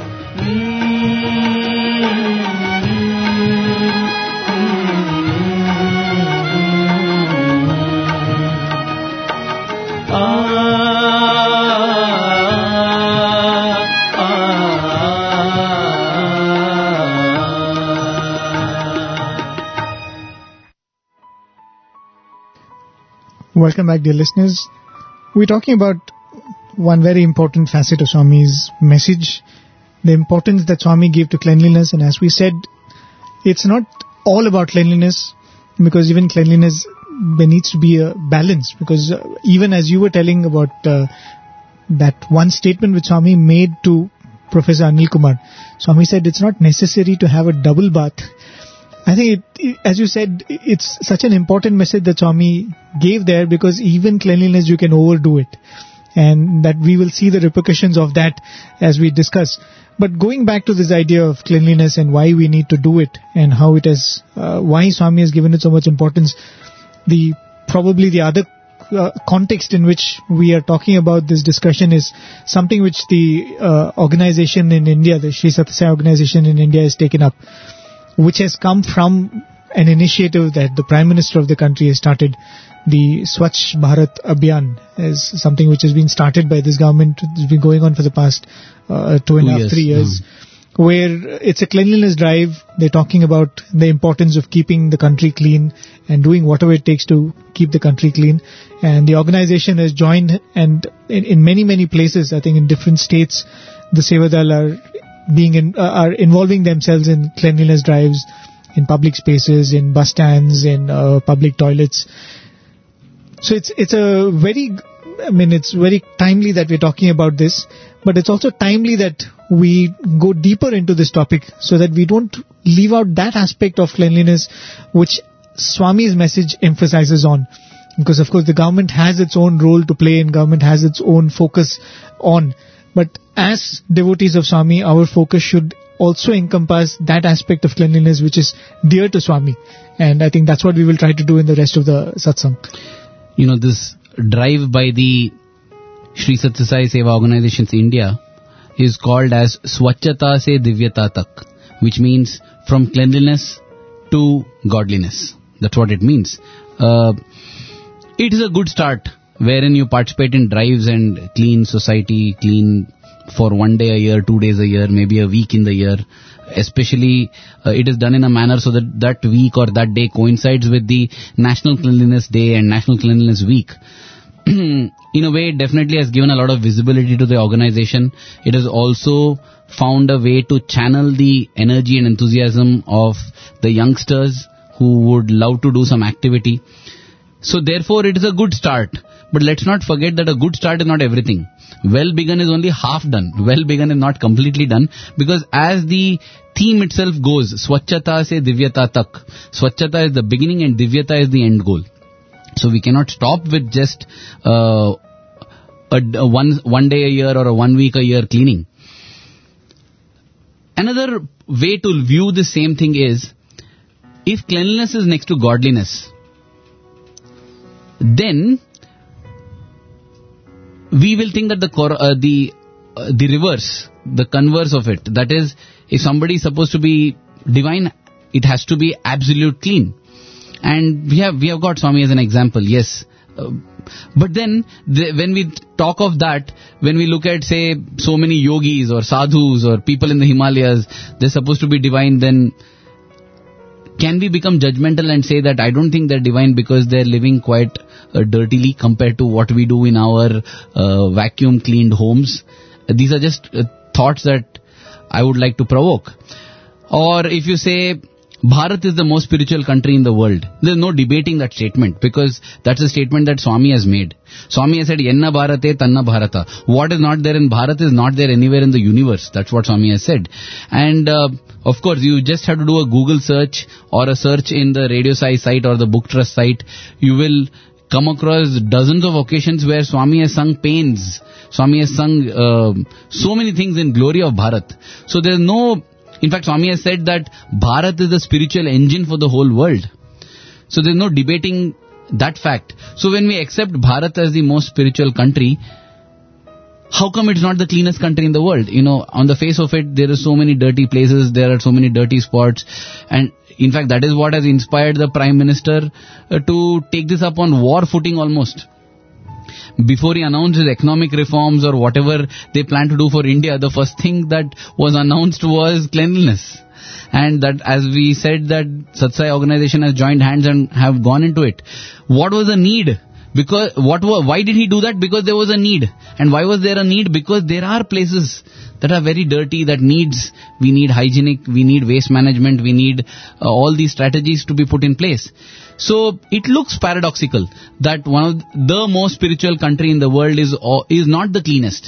Welcome back, dear listeners. We're talking about one very important facet of Swami's message, the importance that Swami gave to cleanliness. And as we said, it's not all about cleanliness, because even cleanliness, there needs to be a balance. Because uh, even as you were telling about uh, that one statement which Swami made to Professor Anil Kumar, Swami said it's not necessary to have a double bath. I think, it, it, as you said, it's such an important message that Swami gave there, because even cleanliness, you can overdo it. And that we will see the repercussions of that as we discuss. But going back to this idea of cleanliness and why we need to do it and how it has, uh, why Swami has given it so much importance, the probably the other uh, context in which we are talking about this discussion is something which the uh, organization in India, the Sri Sathya Sai organization in India has taken up, which has come from an initiative that the Prime Minister of the country has started. The Swachh Bharat Abhiyan is something which has been started by this government. It's been going on for the past uh, two and a half, years. three years, Mm. where it's a cleanliness drive. They're talking about the importance of keeping the country clean and doing whatever it takes to keep the country clean. And the organization has joined, and in, in many, many places, I think in different states, the Sevadal are being in, uh, are involving themselves in cleanliness drives in public spaces, in bus stands, in uh, public toilets. So it's it's a very, I mean, it's very timely that we're talking about this, but it's also timely that we go deeper into this topic so that we don't leave out that aspect of cleanliness which Swami's message emphasizes on. Because of course the government has its own role to play and government has its own focus on. But as devotees of Swami, our focus should also encompass that aspect of cleanliness which is dear to Swami. And I think that's what we will try to do in the rest of the satsang. You know, this drive by the Sri Sathya Sai Seva Organizations India is called as Swachhata Se Divyata Tak, which means from cleanliness to godliness. That's what it means. Uh, it is a good start wherein you participate in drives and clean society, clean for one day a year, two days a year, maybe a week in the year. Especially uh, it is done in a manner so that that week or that day coincides with the National Cleanliness Day and National Cleanliness Week. In a way, it definitely has given a lot of visibility to the organization. It has also found a way to channel the energy and enthusiasm of the youngsters who would love to do some activity. So therefore, it is a good start. But let's not forget that a good start is not everything. Well begun is only half done. Well begun is not completely done, because as the theme itself goes, Swachhata Se Divyata Tak. Swachhata is the beginning and Divyata is the end goal. So we cannot stop with just uh, a, a one one day a year or a one week a year cleaning. Another way to view the same thing is, if cleanliness is next to godliness, then we will think that the cor- uh, the uh, the reverse, the converse of it. That is, if somebody is supposed to be divine, it has to be absolute clean. And we have we have got Swami as an example, yes. Uh, but then, the, when we talk of that, when we look at, say, so many yogis or sadhus or people in the Himalayas, they're supposed to be divine, then can we become judgmental and say that I don't think they're divine because they're living quite uh, dirtily compared to what we do in our uh, vacuum cleaned homes? Uh, these are just uh, thoughts that I would like to provoke. Or if you say Bharat is the most spiritual country in the world, there's no debating that statement, because that's a statement that Swami has made. Swami has said, Yenna Bharate, Tanna Bharata. What is not there in Bharat is not there anywhere in the universe. That's what Swami has said. And uh, of course, you just have to do a Google search or a search in the Radio Sai site or the Book Trust site. You will come across dozens of occasions where Swami has sung pains. Swami has sung uh, so many things in glory of Bharat. So there's no... In fact, Swami has said that Bharat is the spiritual engine for the whole world. So there's no debating that fact. So when we accept Bharat as the most spiritual country, how come it's not the cleanest country in the world? You know, on the face of it, there are so many dirty places, there are so many dirty spots. And in fact, that is what has inspired the Prime Minister uh, to take this up on war footing almost. Before he announced his economic reforms or whatever they plan to do for India, the first thing that was announced was cleanliness. And that, as we said, that Sathya Sai organization has joined hands and have gone into it. What was the need? Because what? Why did he do that? Because there was a need. And why was there a need? Because there are places that are very dirty, that needs, we need hygienic, we need waste management, we need uh, all these strategies to be put in place. So it looks paradoxical that one of the most spiritual country in the world is is not the cleanest.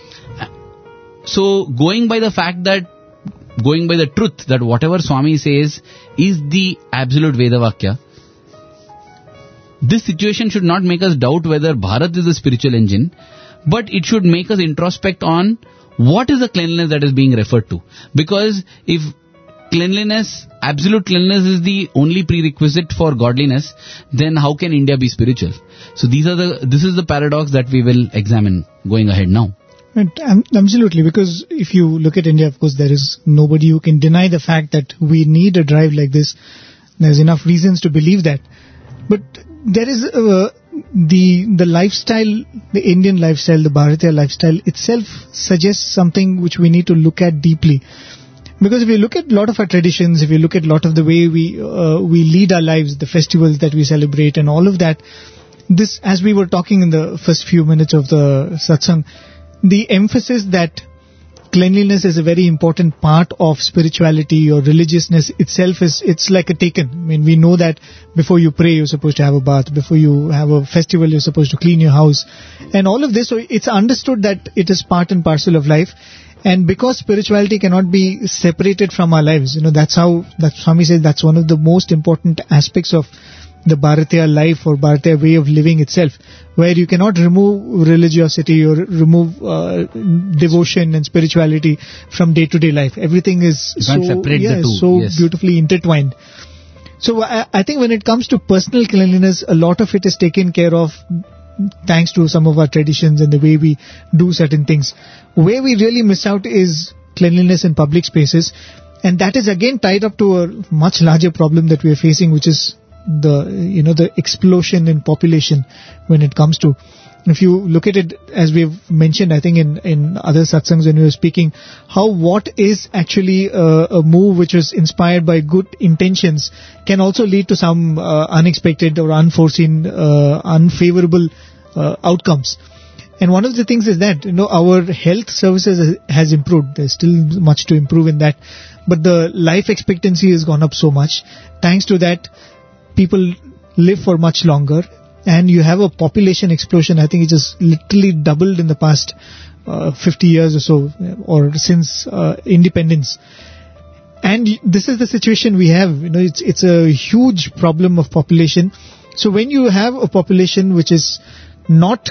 So going by the fact that, going by the truth that whatever Swami says is the absolute Vedavakya, this situation should not make us doubt whether Bharat is the spiritual engine, but it should make us introspect on what is the cleanliness that is being referred to. Because if cleanliness, absolute cleanliness is the only prerequisite for godliness, then how can India be spiritual? So these are the, this is the paradox that we will examine going ahead now. Right, um, absolutely, because if you look at India, of course, there is nobody who can deny the fact that we need a drive like this. There's enough reasons to believe that. But there is uh, the the lifestyle, the Indian lifestyle, the Bharatiya lifestyle itself suggests something which we need to look at deeply. Because if you look at a lot of our traditions, if you look at a lot of the way we uh, we lead our lives, the festivals that we celebrate and all of that, this, as we were talking in the first few minutes of the satsang, the emphasis that cleanliness is a very important part of spirituality or religiousness itself is, it's like a taken. I mean, we know that before you pray, you're supposed to have a bath. Before you have a festival, you're supposed to clean your house. And all of this, so it's understood that it is part and parcel of life. And because spirituality cannot be separated from our lives, you know, that's how, that Swami says that's one of the most important aspects of the Bharatiya life or Bharatiya way of living itself, where you cannot remove religiosity or remove uh, devotion and spirituality from day-to-day life. Everything is you can't so, separate yeah, the two. so Yes. beautifully intertwined. So I, I think when it comes to personal cleanliness, a lot of it is taken care of thanks to some of our traditions and the way we do certain things. Where we really miss out is cleanliness in public spaces, and that is again tied up to a much larger problem that we are facing, which is the, you know, the explosion in population when it comes to, if you look at it, as we've mentioned, I think in, in other satsangs when we were speaking, how what is actually a, a move which was inspired by good intentions can also lead to some uh, unexpected or unforeseen, uh, unfavorable uh, outcomes. And one of the things is that, you know, our health services has improved. There's still much to improve in that, but the life expectancy has gone up so much. Thanks to that, people live for much longer, and you have a population explosion. I think it just literally doubled in the past uh, fifty years or so, or since uh, independence. And this is the situation we have. You know, it's it's a huge problem of population. So when you have a population which is not,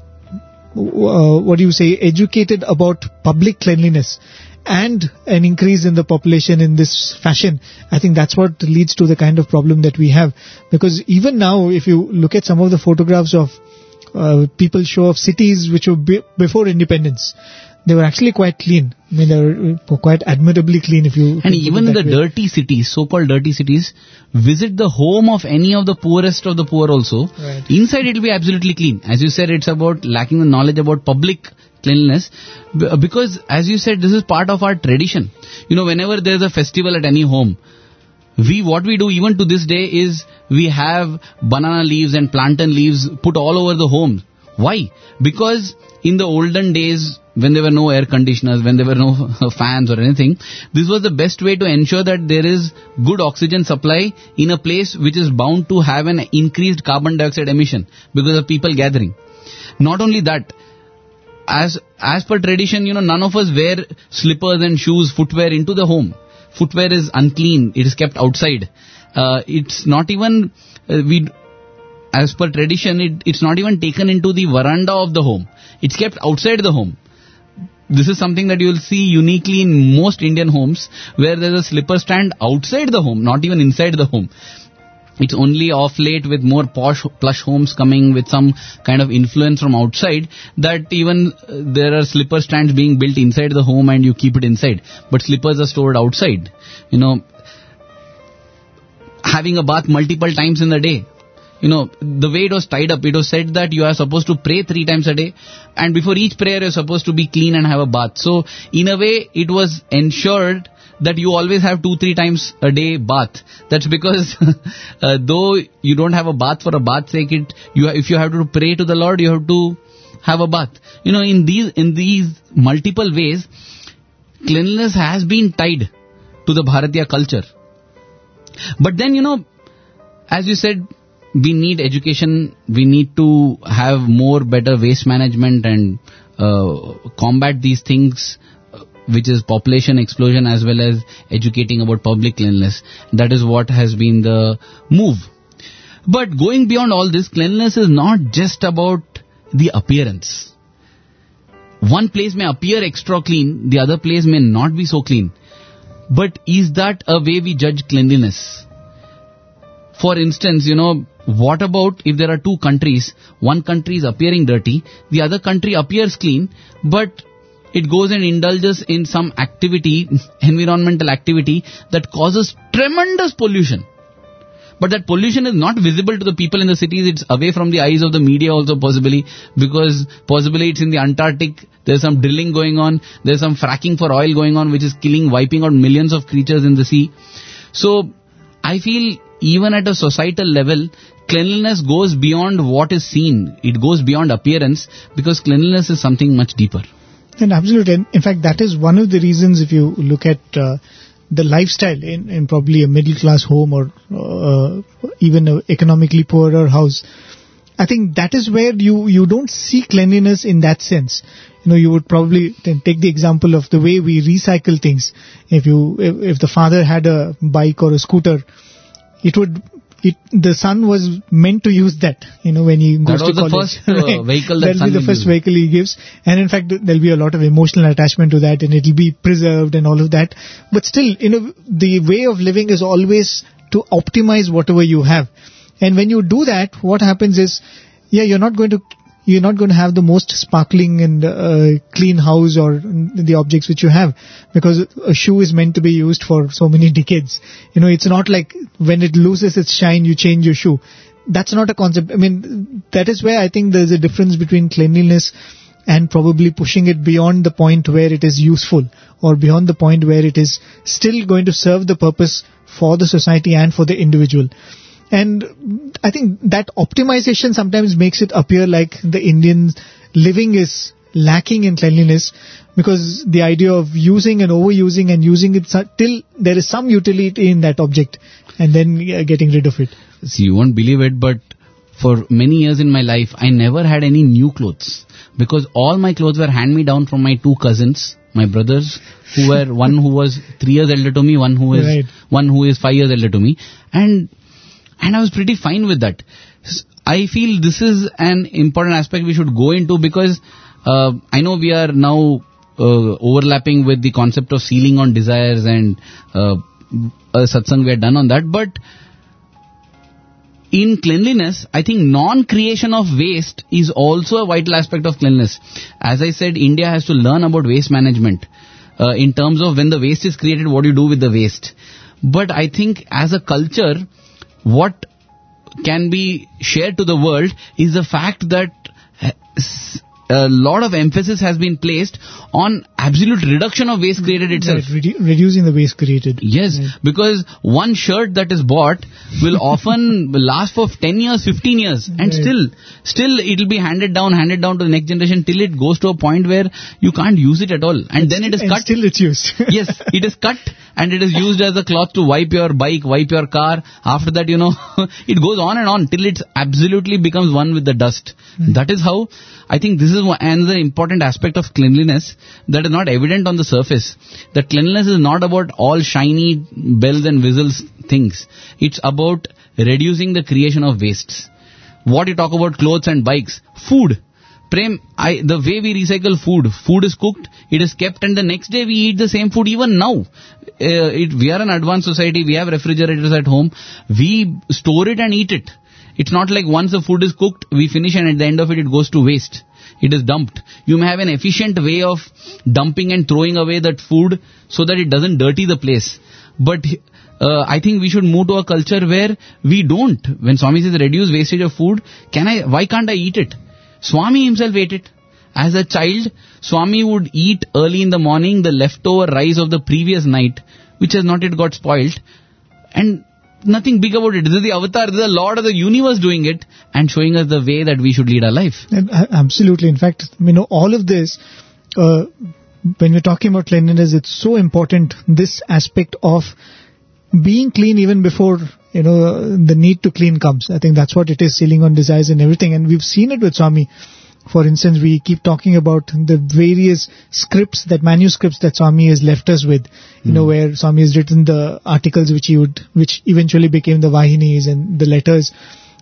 uh, what do you say, educated about public cleanliness, and an increase in the population in this fashion, I think that's what leads to the kind of problem that we have. Because even now, if you look at some of the photographs of uh, people show of cities which were be- before independence, they were actually quite clean. I mean, they were quite admirably clean if you... And even in the way. dirty cities, so-called dirty cities, visit the home of any of the poorest of the poor also. Right. Inside it will be absolutely clean. As you said, it's about lacking the knowledge about public cleanliness, because as you said, this is part of our tradition. You know, whenever there's a festival at any home, we, what we do even to this day is we have banana leaves and plantain leaves put all over the home. Why? Because in the olden days, when there were no air conditioners, when there were no fans or anything, this was the best way to ensure that there is good oxygen supply in a place which is bound to have an increased carbon dioxide emission because of people gathering. Not only that, As as per tradition, you know, none of us wear slippers and shoes, footwear into the home. Footwear is unclean. It is kept outside. Uh, it's not even, uh, we, as per tradition, it, it's not even taken into the veranda of the home. It's kept outside the home. This is something that you will see uniquely in most Indian homes, where there's a slipper stand outside the home, not even inside the home. It's only off late with more posh, plush homes coming with some kind of influence from outside that even uh, there are slipper stands being built inside the home and you keep it inside. But slippers are stored outside. You know, having a bath multiple times in the day. You know, the way it was tied up, it was said that you are supposed to pray three times a day, and before each prayer you're supposed to be clean and have a bath. So, in a way, it was ensured that you always have two, three times a day bath. That's because uh, though you don't have a bath for a bath's sake, it, you, if you have to pray to the Lord, you have to have a bath. You know, in these, in these multiple ways, cleanliness has been tied to the Bharatiya culture. But then, you know, as you said, we need education, we need to have more better waste management and uh, combat these things, which is population explosion as well as educating about public cleanliness. That is what has been the move. But going beyond all this, cleanliness is not just about the appearance. one place may appear extra clean, the other place may not be so clean. But is that a way we judge cleanliness? For instance, you know, what about if there are two countries, one country is appearing dirty, the other country appears clean, but it goes and indulges in some activity, environmental activity that causes tremendous pollution. But that pollution is not visible to the people in the cities. It's away from the eyes of the media also possibly, because possibly it's in the Antarctic. There's some drilling going on. There's some fracking for oil going on, which is killing, wiping out millions of creatures in the sea. So I feel even at a societal level, cleanliness goes beyond what is seen. It goes beyond appearance, because cleanliness is something much deeper. And absolutely. And in fact, that is one of the reasons, if you look at uh, the lifestyle in, in probably a middle class home or uh, even an economically poorer house, I think that is where you, you don't see cleanliness in that sense. You know, you would probably take the example of the way we recycle things. If you, if, if the father had a bike or a scooter, it would, it, the son was meant to use that, you know, when he goes to college. That was the first uh, vehicle that That'll be the first use. vehicle he gives. And in fact, there'll be a lot of emotional attachment to that, and it'll be preserved and all of that. But still, you know, the way of living is always to optimize whatever you have. And when you do that, what happens is, yeah, you're not going to, you're not going to have the most sparkling and uh, clean house or the objects which you have, because a shoe is meant to be used for so many decades. You know, it's not like when it loses its shine, you change your shoe. That's not a concept. I mean, that is where I think there's a difference between cleanliness and probably pushing it beyond the point where it is useful, or beyond the point where it is still going to serve the purpose for the society and for the individual. And I think that optimization sometimes makes it appear like the Indian living is lacking in cleanliness, because the idea of using and overusing and using it till there is some utility in that object, and then uh, getting rid of it. See, you won't believe it, but for many years in my life, I never had any new clothes, because all my clothes were hand-me-down from my two cousins, my brothers, who were one who was three years elder to me, one who is right. one who is five years elder to me, and And I was pretty fine with that. I feel this is an important aspect we should go into, because uh, I know we are now uh, overlapping with the concept of sealing on desires, and uh, a satsang we are done on that. But in cleanliness, I think non-creation of waste is also a vital aspect of cleanliness. As I said, India has to learn about waste management uh, in terms of when the waste is created, what you do with the waste. But I think as a culture, what can be shared to the world is the fact that a lot of emphasis has been placed on absolute reduction of waste created itself. Right, redu- reducing the waste created. Yes, right. Because one shirt that is bought will often last for ten years, fifteen years, and right. still, still it will be handed down, handed down to the next generation till it goes to a point where you can't use it at all. And it's, then it is and cut. still it's used. Yes, it is cut and it is used as a cloth to wipe your bike, wipe your car. After that, you know, it goes on and on till it absolutely becomes one with the dust. Right. That is how I think this is another important aspect of cleanliness that is not evident on the surface. That cleanliness is not about all shiny bells and whistles things. It's about reducing the creation of wastes. What you talk about clothes and bikes, food. Prem, I, the way we recycle food, food is cooked, it is kept, and the next day we eat the same food. Even now, uh, it, we are an advanced society, we have refrigerators at home, we store it and eat it. It's not like once the food is cooked, we finish and at the end of it, it goes to waste. It is dumped. You may have an efficient way of dumping and throwing away that food so that it doesn't dirty the place. But uh, I think we should move to a culture where we don't. When Swami says reduce wastage of food, can I? Why can't I eat it? Swami himself ate it. As a child, Swami would eat early in the morning the leftover rice of the previous night, which has not yet got spoiled. And nothing big about it. This is the avatar, this is the Lord of the universe doing it and showing us the way that we should lead our life. Absolutely. In fact, you know, all of this, uh, when we're talking about cleanliness, it's so important, this aspect of being clean even before, you know, the need to clean comes. I think that's what it is, sealing on desires and everything. And we've seen it with Swami. For instance, we keep talking about the various scripts, that manuscripts that Swami has left us with, you mm. know, where Swami has written the articles which he would, which eventually became the Vahinis and the letters.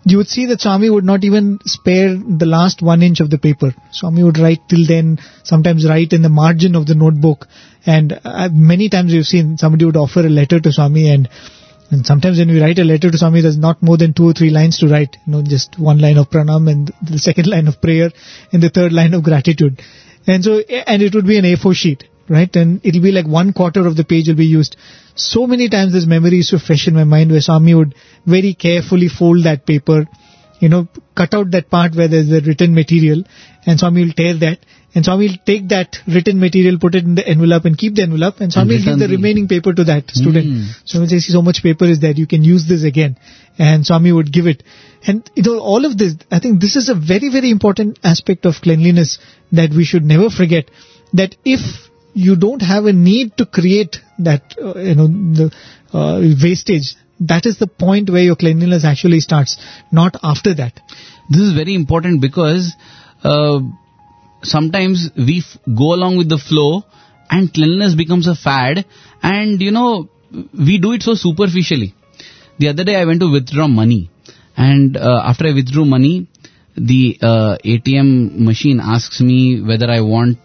you would see that Swami would not even spare the last one inch of the paper. Swami would write till then, sometimes write in the margin of the notebook. And uh, many times you've seen somebody would offer a letter to Swami, and and sometimes when we write a letter to Swami, there's not more than two or three lines to write. You know, just one line of pranam and the second line of prayer and the third line of gratitude. And so, and it would be an A four sheet, right? And it'll be like one quarter of the page will be used. So many times this memory is so fresh in my mind where Swami would very carefully fold that paper, you know, cut out that part where there's the written material, and Swami will tear that. And Swami will take that written material, put it in the envelope and keep the envelope, and Swami will give the, the remaining paper to that student. Mm. So he says, so much paper is there, you can use this again. And Swami would give it. And you know, all of this, I think this is a very, very important aspect of cleanliness that we should never forget, that if you don't have a need to create that, uh, you know, the uh, wastage, that is the point where your cleanliness actually starts, not after that. This is very important because uh, sometimes we f- go along with the flow and cleanliness becomes a fad, and you know, we do it so superficially. The other day I went to withdraw money, and uh, after I withdrew money, the uh, A T M machine asks me whether I want,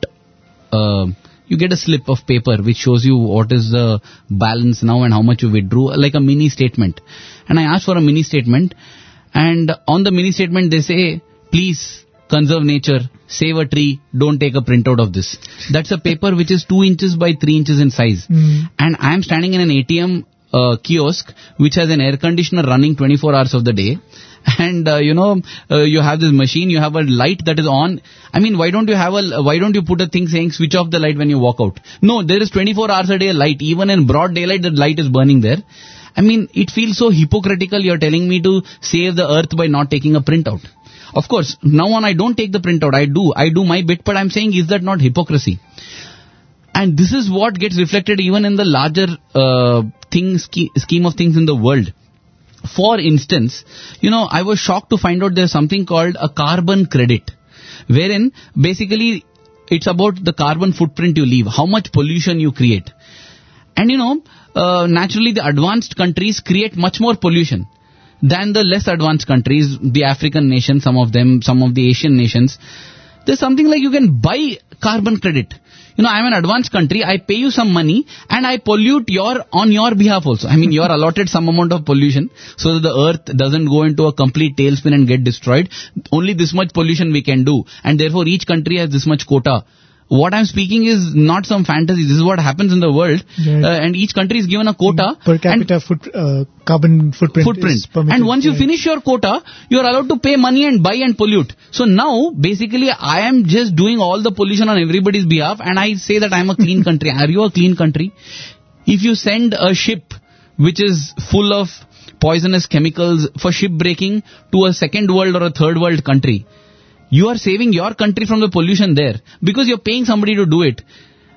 uh, you get a slip of paper which shows you what is the balance now and how much you withdrew, like a mini statement. And I asked for a mini statement, and on the mini statement they say, please conserve nature, save a tree, don't take a printout of this. That's a paper which is two inches by three inches in size. Mm. And I am standing in an A T M uh, kiosk which has an air conditioner running twenty-four hours of the day. And uh, you know, uh, you have this machine, you have a light that is on. I mean, why don't you have a, why don't you put a thing saying switch off the light when you walk out? No, there is twenty-four hours a day light. Even in broad daylight, the light is burning there. I mean, it feels so hypocritical. You're telling me to save the earth by not taking a printout. Of course, now on I don't take the printout. I do. I do my bit, but I'm saying, is that not hypocrisy? And this is what gets reflected even in the larger uh, thing, ske- scheme of things in the world. For instance, you know, I was shocked to find out there's something called a carbon credit, wherein basically it's about the carbon footprint you leave, how much pollution you create. And you know, uh, naturally the advanced countries create much more pollution than the less advanced countries, the African nations, some of them, some of the Asian nations. There's something like you can buy carbon credit. You know, I'm an advanced country, I pay you some money and I pollute your, on your behalf also. I mean, you're allotted some amount of pollution so that the earth doesn't go into a complete tailspin and get destroyed. Only this much pollution we can do, and therefore each country has this much quota. What I'm speaking is not some fantasy. This is what happens in the world. Right. Uh, and each country is given a quota. Per capita foot, uh, carbon footprint. footprint. And once you right. finish your quota, you are allowed to pay money and buy and pollute. So now, basically, I am just doing all the pollution on everybody's behalf, and I say that I am a clean country. Are you a clean country? If you send a ship which is full of poisonous chemicals for shipbreaking to a second world or a third world country, you are saving your country from the pollution there because you're paying somebody to do it.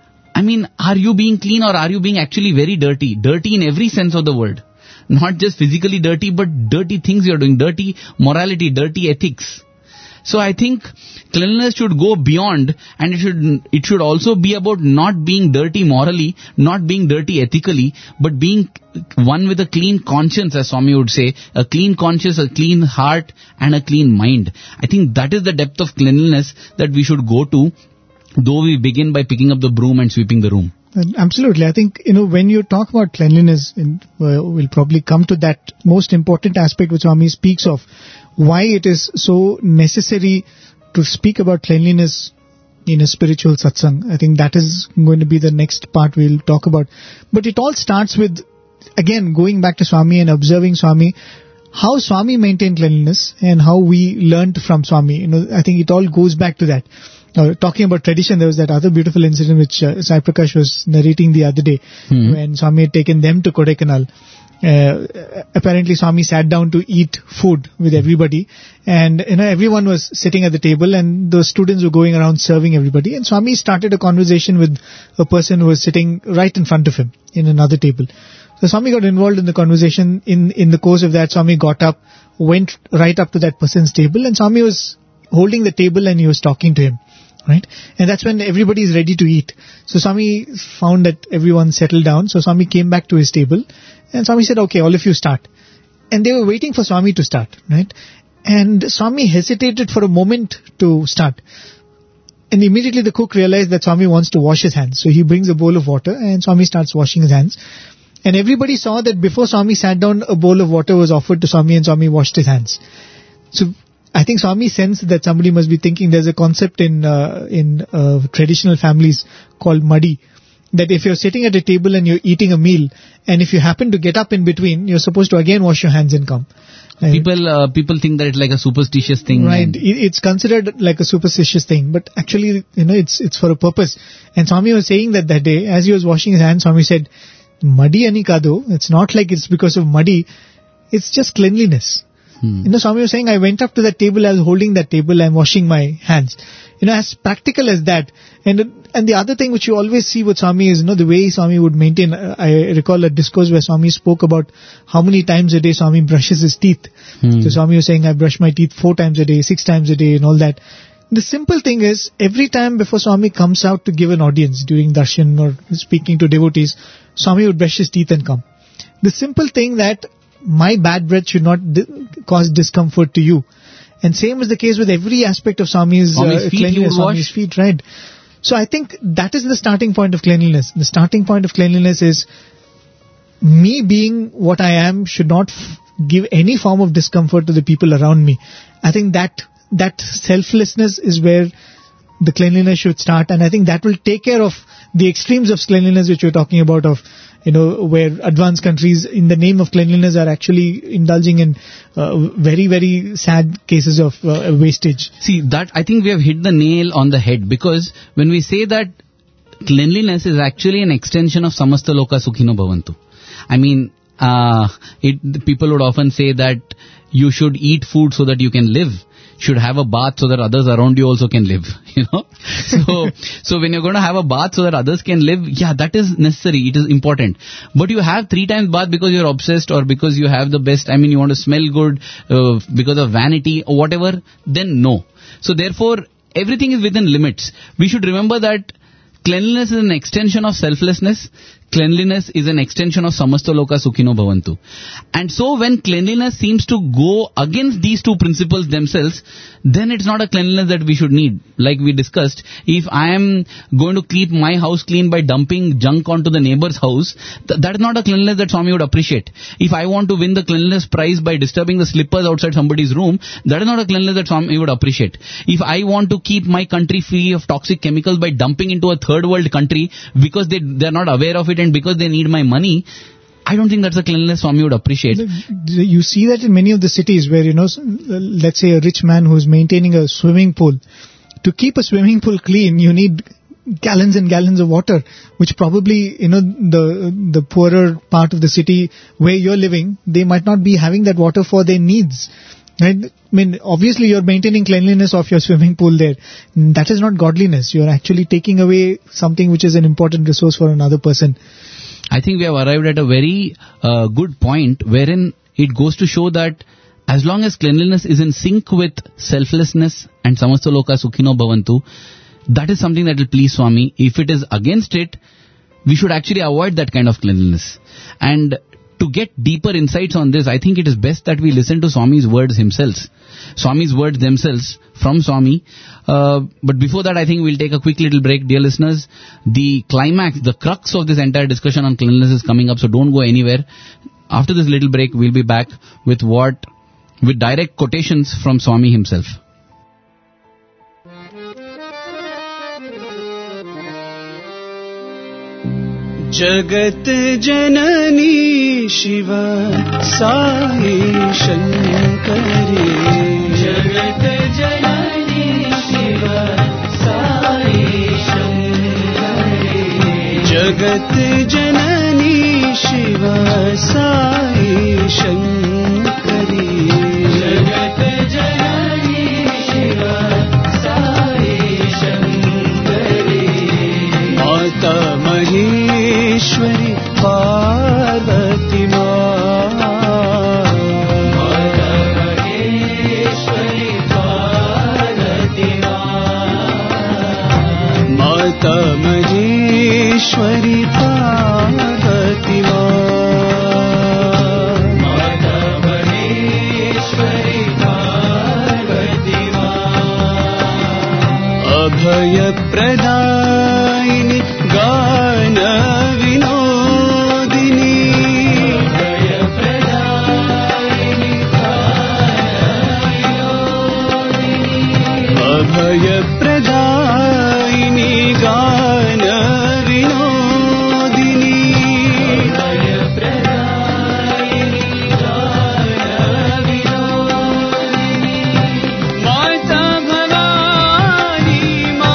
I mean, are you being clean or are you being actually very dirty? Dirty in every sense of the word. Not just physically dirty, but dirty things you're doing. Dirty morality, dirty ethics. So I think cleanliness should go beyond, and it should it should also be about not being dirty morally, not being dirty ethically, but being one with a clean conscience, as Swami would say, a clean conscience, a clean heart, and a clean mind. I think that is the depth of cleanliness that we should go to, though we begin by picking up the broom and sweeping the room. Absolutely. I think, you know, when you talk about cleanliness, and uh, we'll probably come to that most important aspect which Swami speaks of, why it is so necessary to speak about cleanliness in a spiritual satsang. I think that is going to be the next part we'll talk about. But it all starts with, again, going back to Swami and observing Swami, how Swami maintained cleanliness and how we learned from Swami. You know, I think it all goes back to that. Uh, talking about tradition, there was that other beautiful incident which uh, Sai Prakash was narrating the other day, mm-hmm. when Swami had taken them to Kodaikanal. Uh, apparently Swami sat down to eat food with everybody, and you know, everyone was sitting at the table and the students were going around serving everybody, and Swami started a conversation with a person who was sitting right in front of him in another table. So Swami got involved in the conversation. In, in the course of that, Swami got up, went right up to that person's table, and Swami was holding the table and he was talking to him. Right? And that's when everybody is ready to eat. So Swami found that everyone settled down. So Swami came back to his table and Swami said, okay, all of you start. and they were waiting for Swami to start, right? And Swami hesitated for a moment to start. And immediately the cook realized that Swami wants to wash his hands. So he brings a bowl of water and Swami starts washing his hands. And everybody saw that before Swami sat down, a bowl of water was offered to Swami and Swami washed his hands. So I think Swami sensed that somebody must be thinking. There's a concept in uh, in uh, traditional families called muddy, that if you're sitting at a table and you're eating a meal, and if you happen to get up in between, you're supposed to again wash your hands and come. Right? People uh, people think that it's like a superstitious thing. Right. and- It- It's considered like a superstitious thing, but actually, you know, it's it's for a purpose. And Swami was saying that that day, as he was washing his hands, Swami said, "Muddy ani kado." It's not like it's because of muddy. It's just cleanliness. Hmm. You know, Swami was saying, I went up to that table, I was holding that table, I'm washing my hands. You know, as practical as that. And and the other thing which you always see with Swami is, you know, the way Swami would maintain. Uh, I recall a discourse where Swami spoke about how many times a day Swami brushes his teeth. Hmm. So Swami was saying, I brush my teeth four times a day, six times a day and all that. The simple thing is, every time before Swami comes out to give an audience during darshan or speaking to devotees, Swami would brush his teeth and come. The simple thing that my bad breath should not di- cause discomfort to you. And same is the case with every aspect of Swami's, Swami's uh, feet you cleanliness, would Swami's wash? feet, right? So I think that is the starting point of cleanliness. The starting point of cleanliness is me being what I am should not f- give any form of discomfort to the people around me. I think that that selflessness is where the cleanliness should start, and I think that will take care of the extremes of cleanliness which you're talking about, of, you know, where advanced countries in the name of cleanliness are actually indulging in uh, very, very sad cases of uh, wastage. See, that I think we have hit the nail on the head, because when we say that cleanliness is actually an extension of Samasta Loka Sukhino Bhavantu. I mean, uh, it, people would often say that you should eat food so that you can live, should have a bath so that others around you also can live, you know. So, so when you're going to have a bath so that others can live, yeah, that is necessary, it is important. But you have three times bath because you're obsessed or because you have the best, I mean, you want to smell good, uh, because of vanity or whatever, then no. So therefore, everything is within limits. We should remember that cleanliness is an extension of selflessness. Cleanliness is an extension of Samasta Loka Sukhino Bhavantu. And so when cleanliness seems to go against these two principles themselves, then it's not a cleanliness that we should need. Like we discussed, if I am going to keep my house clean by dumping junk onto the neighbor's house, th- that is not a cleanliness that Swami would appreciate. If I want to win the cleanliness prize by disturbing the slippers outside somebody's room, that is not a cleanliness that Swami would appreciate. If I want to keep my country free of toxic chemicals by dumping into a third world country because they they're not aware of it and because they need my money, I don't think that's a cleanliness Swami would appreciate. You see that in many of the cities where, you know, let's say a rich man who's maintaining a swimming pool. To keep a swimming pool clean, you need gallons and gallons of water, which probably, you know, the the poorer part of the city where you're living, they might not be having that water for their needs. Right? I mean, obviously you're maintaining cleanliness of your swimming pool there. That is not godliness. You're actually taking away something which is an important resource for another person. I think we have arrived at a very uh, good point wherein it goes to show that as long as cleanliness is in sync with selflessness and Samasta Loka Sukhino Bhavantu, that is something that will please Swami. If it is against it, we should actually avoid that kind of cleanliness. And to get deeper insights on this, I think it is best that we listen to Swami's words himself. Swami's words themselves from Swami. Uh, but before that, I think we'll take a quick little break. Dear listeners, the climax, the crux of this entire discussion on cleanliness is coming up, so don't go anywhere. After this little break, we'll be back with what, with direct quotations from Swami himself. जगत जननी शिव साई शंकरी जगत जननी शिव साई शंकरी जगत जननी शिव साई शंकरी जगत जननी शिव साई शंकरी माता महेश्वरी पार्वती माता महेश्वरी पार्वती माता महेश्वरी पार्वती माता अभयप्रदायिनि गान विनोदिनी अभयप्रदायिनि गान विनोदिनी माता भवानी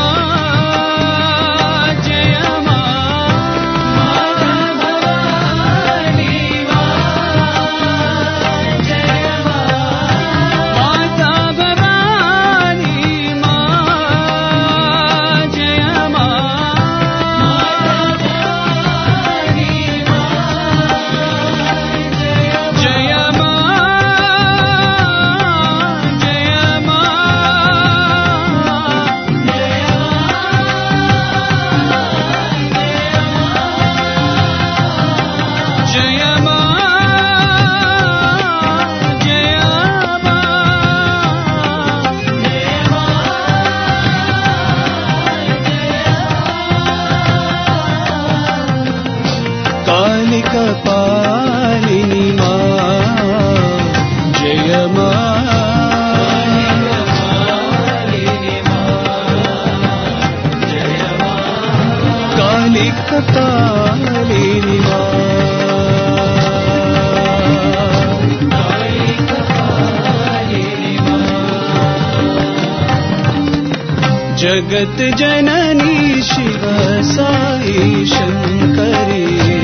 मां जय मां माता भवानी मां जय मां माता भवानी मां जय कालिकपालिनी मां जय मां कालिकपालिनी जगत जननी शिव साई शंकरी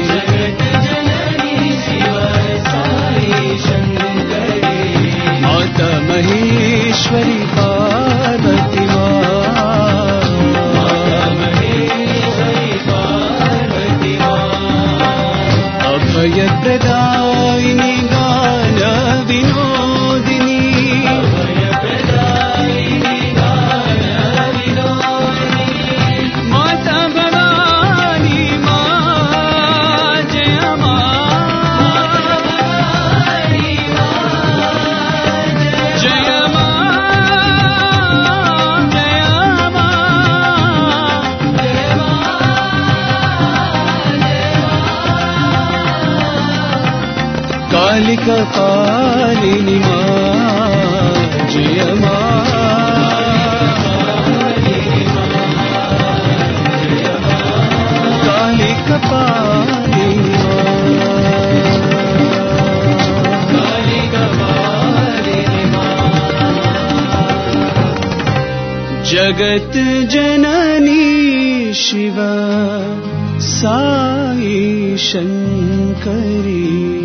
माता महेश्वरी पार्वती अभय प्रदायिनी गान विनोदिनी माता भवानी मां जय जय कालिकपालिनी मां जय कालिकपालिनी जगत जननी Shiv Sai Shankari.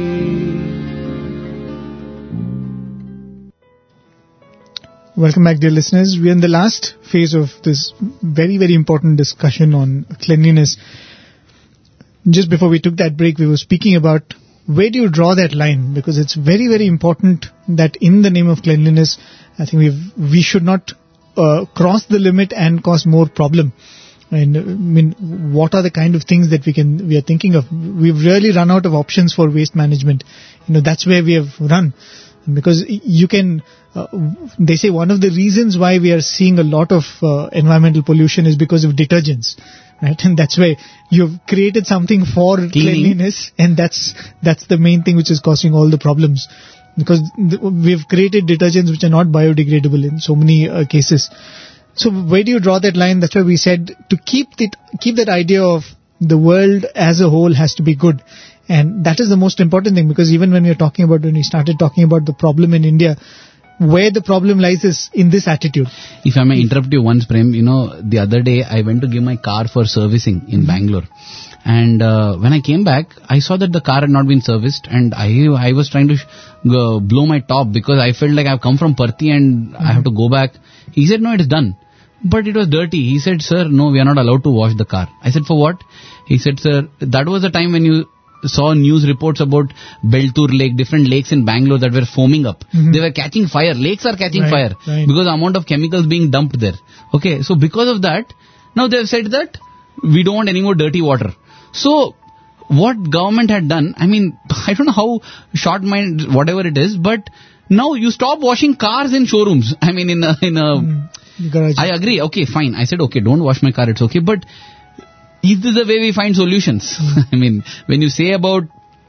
Welcome back, dear listeners. We are in the last phase of this very, very important discussion on cleanliness. Just before we took that break, we were speaking about where do you draw that line? Because it's very, very important that in the name of cleanliness, I think we've, we should not uh, cross the limit and cause more problem. And I mean, what are the kind of things that we can we are thinking of? We've really run out of options for waste management. You know, that's where we have run. Because you can, uh, they say one of the reasons why we are seeing a lot of uh, environmental pollution is because of detergents, right? And that's why you've created something for Cleaning. cleanliness, and that's that's the main thing which is causing all the problems. Because th- we've created detergents which are not biodegradable in so many uh, cases. So where do you draw that line? That's why we said to keep it, keep that idea of the world as a whole has to be good. And that is the most important thing, because even when we are talking about, when we started talking about the problem in India, where the problem lies is in this attitude. If I may interrupt you once, Prem, you know, the other day I went to give my car for servicing in Bangalore. And uh, when I came back, I saw that the car had not been serviced, and I I was trying to sh- go, blow my top because I felt like I've come from Parthi and mm-hmm. I have to go back. He said, no, it is done. But it was dirty. He said, sir, no, we are not allowed to wash the car. I said, for what? He said, sir, that was the time when you saw news reports about Beltur Lake, different lakes in Bangalore that were foaming up. Mm-hmm. They were catching fire. Lakes are catching right, fire right. because the amount of chemicals being dumped there. Okay, so because of that, now they have said that we don't want any more dirty water. So what government had done, I mean, I don't know how short mind, whatever it is, but now you stop washing cars in showrooms. I mean, in a, in a, mm. garage. I agree. Okay, fine. I said, okay, don't wash my car. It's okay. But is this the way we find solutions? I mean, when you say about...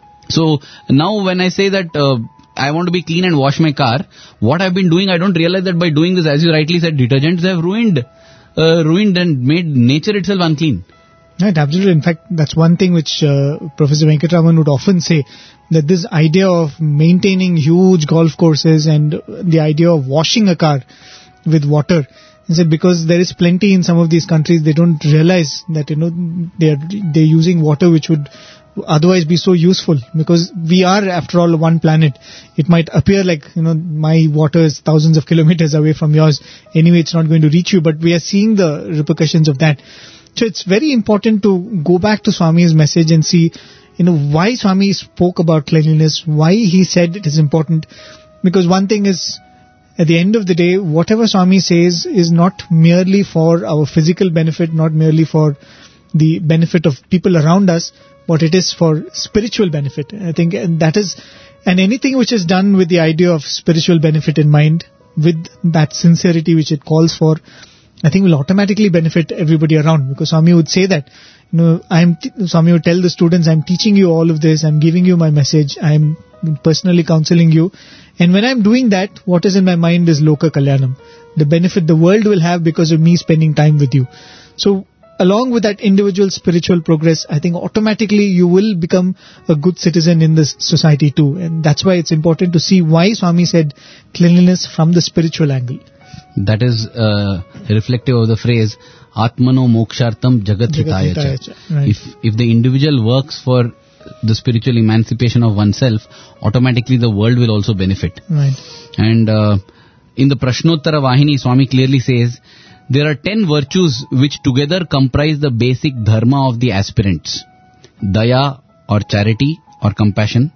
So now when I say that uh, I want to be clean and wash my car, what I've been doing, I don't realize that by doing this, as you rightly said, detergents have ruined, uh, ruined and made nature itself unclean. Right, absolutely. In fact, that's one thing which uh, Professor Venkatraman would often say, that this idea of maintaining huge golf courses and the idea of washing a car with water, he said because there is plenty in some of these countries, they don't realize that, you know, they're, they're using water which would otherwise be so useful, because we are, after all, one planet. It might appear like, you know, my water is thousands of kilometers away from yours. Anyway, it's not going to reach you, but we are seeing the repercussions of that. So it's very important to go back to Swami's message and see, you know, why Swami spoke about cleanliness, why he said it is important. Because one thing is, at the end of the day, whatever Swami says is not merely for our physical benefit, not merely for the benefit of people around us, but it is for spiritual benefit. I think that is, and anything which is done with the idea of spiritual benefit in mind, with that sincerity which it calls for, I think will automatically benefit everybody around. Because Swami would say that, you know, I'm t- Swami would tell the students, I'm teaching you all of this, I'm giving you my message, I'm personally counseling you, and when I'm doing that, what is in my mind is Loka Kalyanam, the benefit the world will have because of me spending time with you. So along with that individual spiritual progress, I think automatically you will become a good citizen in this society too. And that's why it's important to see why Swami said cleanliness from the spiritual angle. That is uh, reflective of the phrase, Atmano Mokshartam Jagat Hitaya Cha. Right. If, if the individual works for the spiritual emancipation of oneself, automatically the world will also benefit. Right. And uh, in the Prashnottara Vahini, Swami clearly says, there are ten virtues which together comprise the basic dharma of the aspirants. Daya or charity or compassion.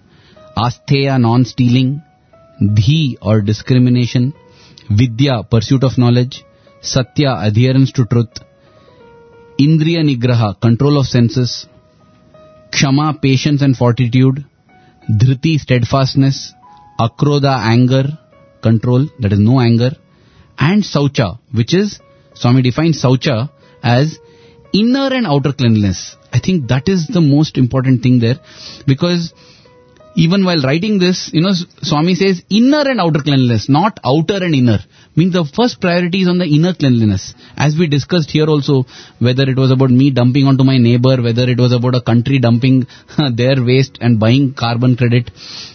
Astheya, non-stealing. Dhi or discrimination. Vidya, pursuit of knowledge. Satya, adherence to truth. Indriya Nigraha, control of senses. Kshama, patience and fortitude. Dhriti, steadfastness. Akrodha, anger, control, that is no anger. And Saucha, which is, Swami defines Saucha as inner and outer cleanliness. I think that is the most important thing there, because even while writing this, you know, Swami says inner and outer cleanliness, not outer and inner. Means the first priority is on the inner cleanliness. As we discussed here also, whether it was about me dumping onto my neighbor, whether it was about a country dumping their waste and buying carbon credit.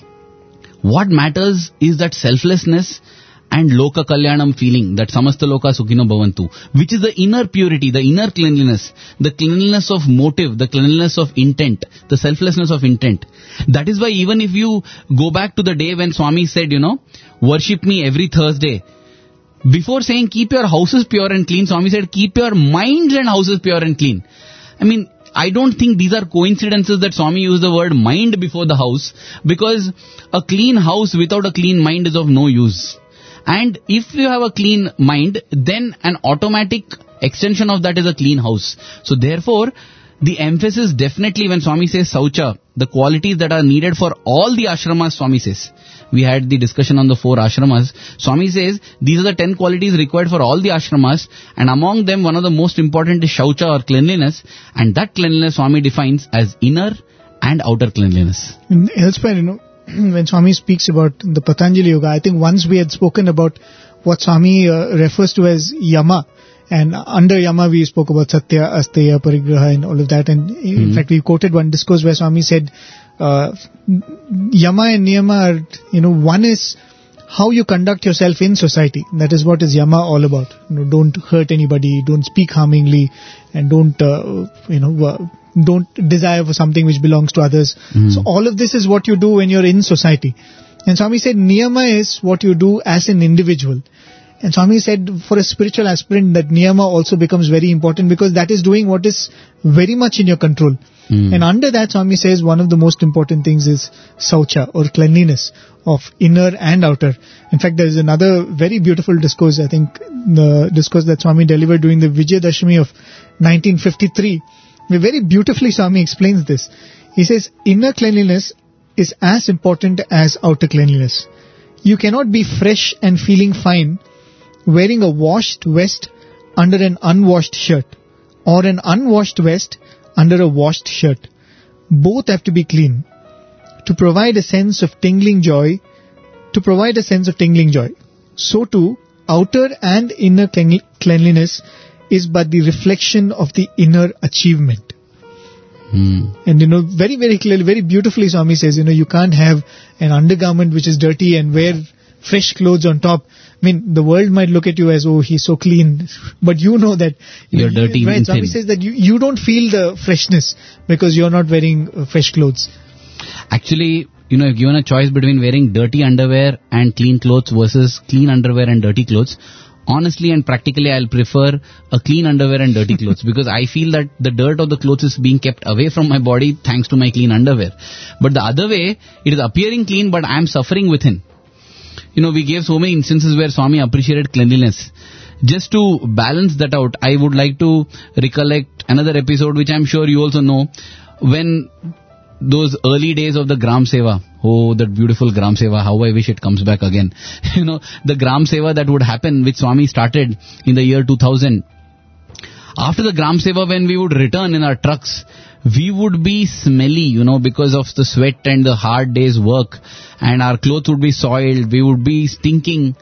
What matters is that selflessness and Loka Kalyanam feeling, that Samasta Loka Sukhino Bhavantu, which is the inner purity, the inner cleanliness, the cleanliness of motive, the cleanliness of intent, the selflessness of intent. That is why even if you go back to the day when Swami said, you know, worship me every Thursday, before saying keep your houses pure and clean, Swami said keep your minds and houses pure and clean. I mean, I don't think these are coincidences that Swami used the word mind before the house, because a clean house without a clean mind is of no use. And if you have a clean mind, then an automatic extension of that is a clean house. So therefore, the emphasis definitely when Swami says Saucha, the qualities that are needed for all the ashramas, Swami says. We had the discussion on the four ashramas. Swami says these are the ten qualities required for all the ashramas, and among them one of the most important is Shaucha or cleanliness, and that cleanliness Swami defines as inner and outer cleanliness. And elsewhere, you know, when Swami speaks about the Patanjali Yoga, I think once we had spoken about what Swami uh, refers to as Yama, and under Yama we spoke about Satya, Asteya, Parigraha and all of that, and in mm-hmm. fact we quoted one discourse where Swami said uh, Yama and Niyama are, you know, one is how you conduct yourself in society. That is what is Yama all about. You know, don't hurt anybody, don't speak harmingly, and don't, uh, you know, uh, don't desire for something which belongs to others. Mm. So all of this is what you do when you're in society. And Swami said Niyama is what you do as an individual. And Swami said for a spiritual aspirant that Niyama also becomes very important, because that is doing what is very much in your control. Mm. And under that, Swami says one of the most important things is Saucha or cleanliness of inner and outer. In fact, there is another very beautiful discourse, I think the discourse that Swami delivered during the Vijayadashami of nineteen fifty-three. Very beautifully Swami explains this. He says inner cleanliness is as important as outer cleanliness. You cannot be fresh and feeling fine wearing a washed vest under an unwashed shirt, or an unwashed vest under a washed shirt. Both have to be clean to provide a sense of tingling joy, to provide a sense of tingling joy. So too, outer and inner clean- cleanliness is but the reflection of the inner achievement. Hmm. And you know, very, very clearly, very beautifully Swami says, you know, you can't have an undergarment which is dirty and wear fresh clothes on top. I mean, the world might look at you as, oh, he's so clean. But you know that you You're know, dirty right, and Swami thin. says that you, you don't feel the freshness because you're not wearing uh, fresh clothes. Actually, you know, if given a choice between wearing dirty underwear and clean clothes versus clean underwear and dirty clothes, honestly and practically, I'll prefer a clean underwear and dirty clothes because I feel that the dirt of the clothes is being kept away from my body thanks to my clean underwear. But the other way, it is appearing clean, but I am suffering within. You know, we gave so many instances where Swami appreciated cleanliness. Just to balance that out, I would like to recollect another episode which I'm sure you also know, when those early days of the Gram Seva. Oh, that beautiful Gram Seva. How I wish it comes back again. You know, the Gram Seva that would happen, which Swami started in the year two thousand. After the Gram Seva, when we would return in our trucks, we would be smelly, you know, because of the sweat and the hard day's work. And our clothes would be soiled. We would be stinking.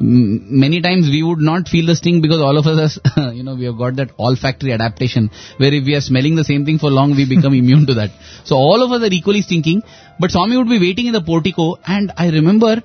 Many times we would not feel the stink because all of us, are, you know, we have got that olfactory adaptation where if we are smelling the same thing for long, we become immune to that. So all of us are equally stinking. But Swami would be waiting in the portico, and I remember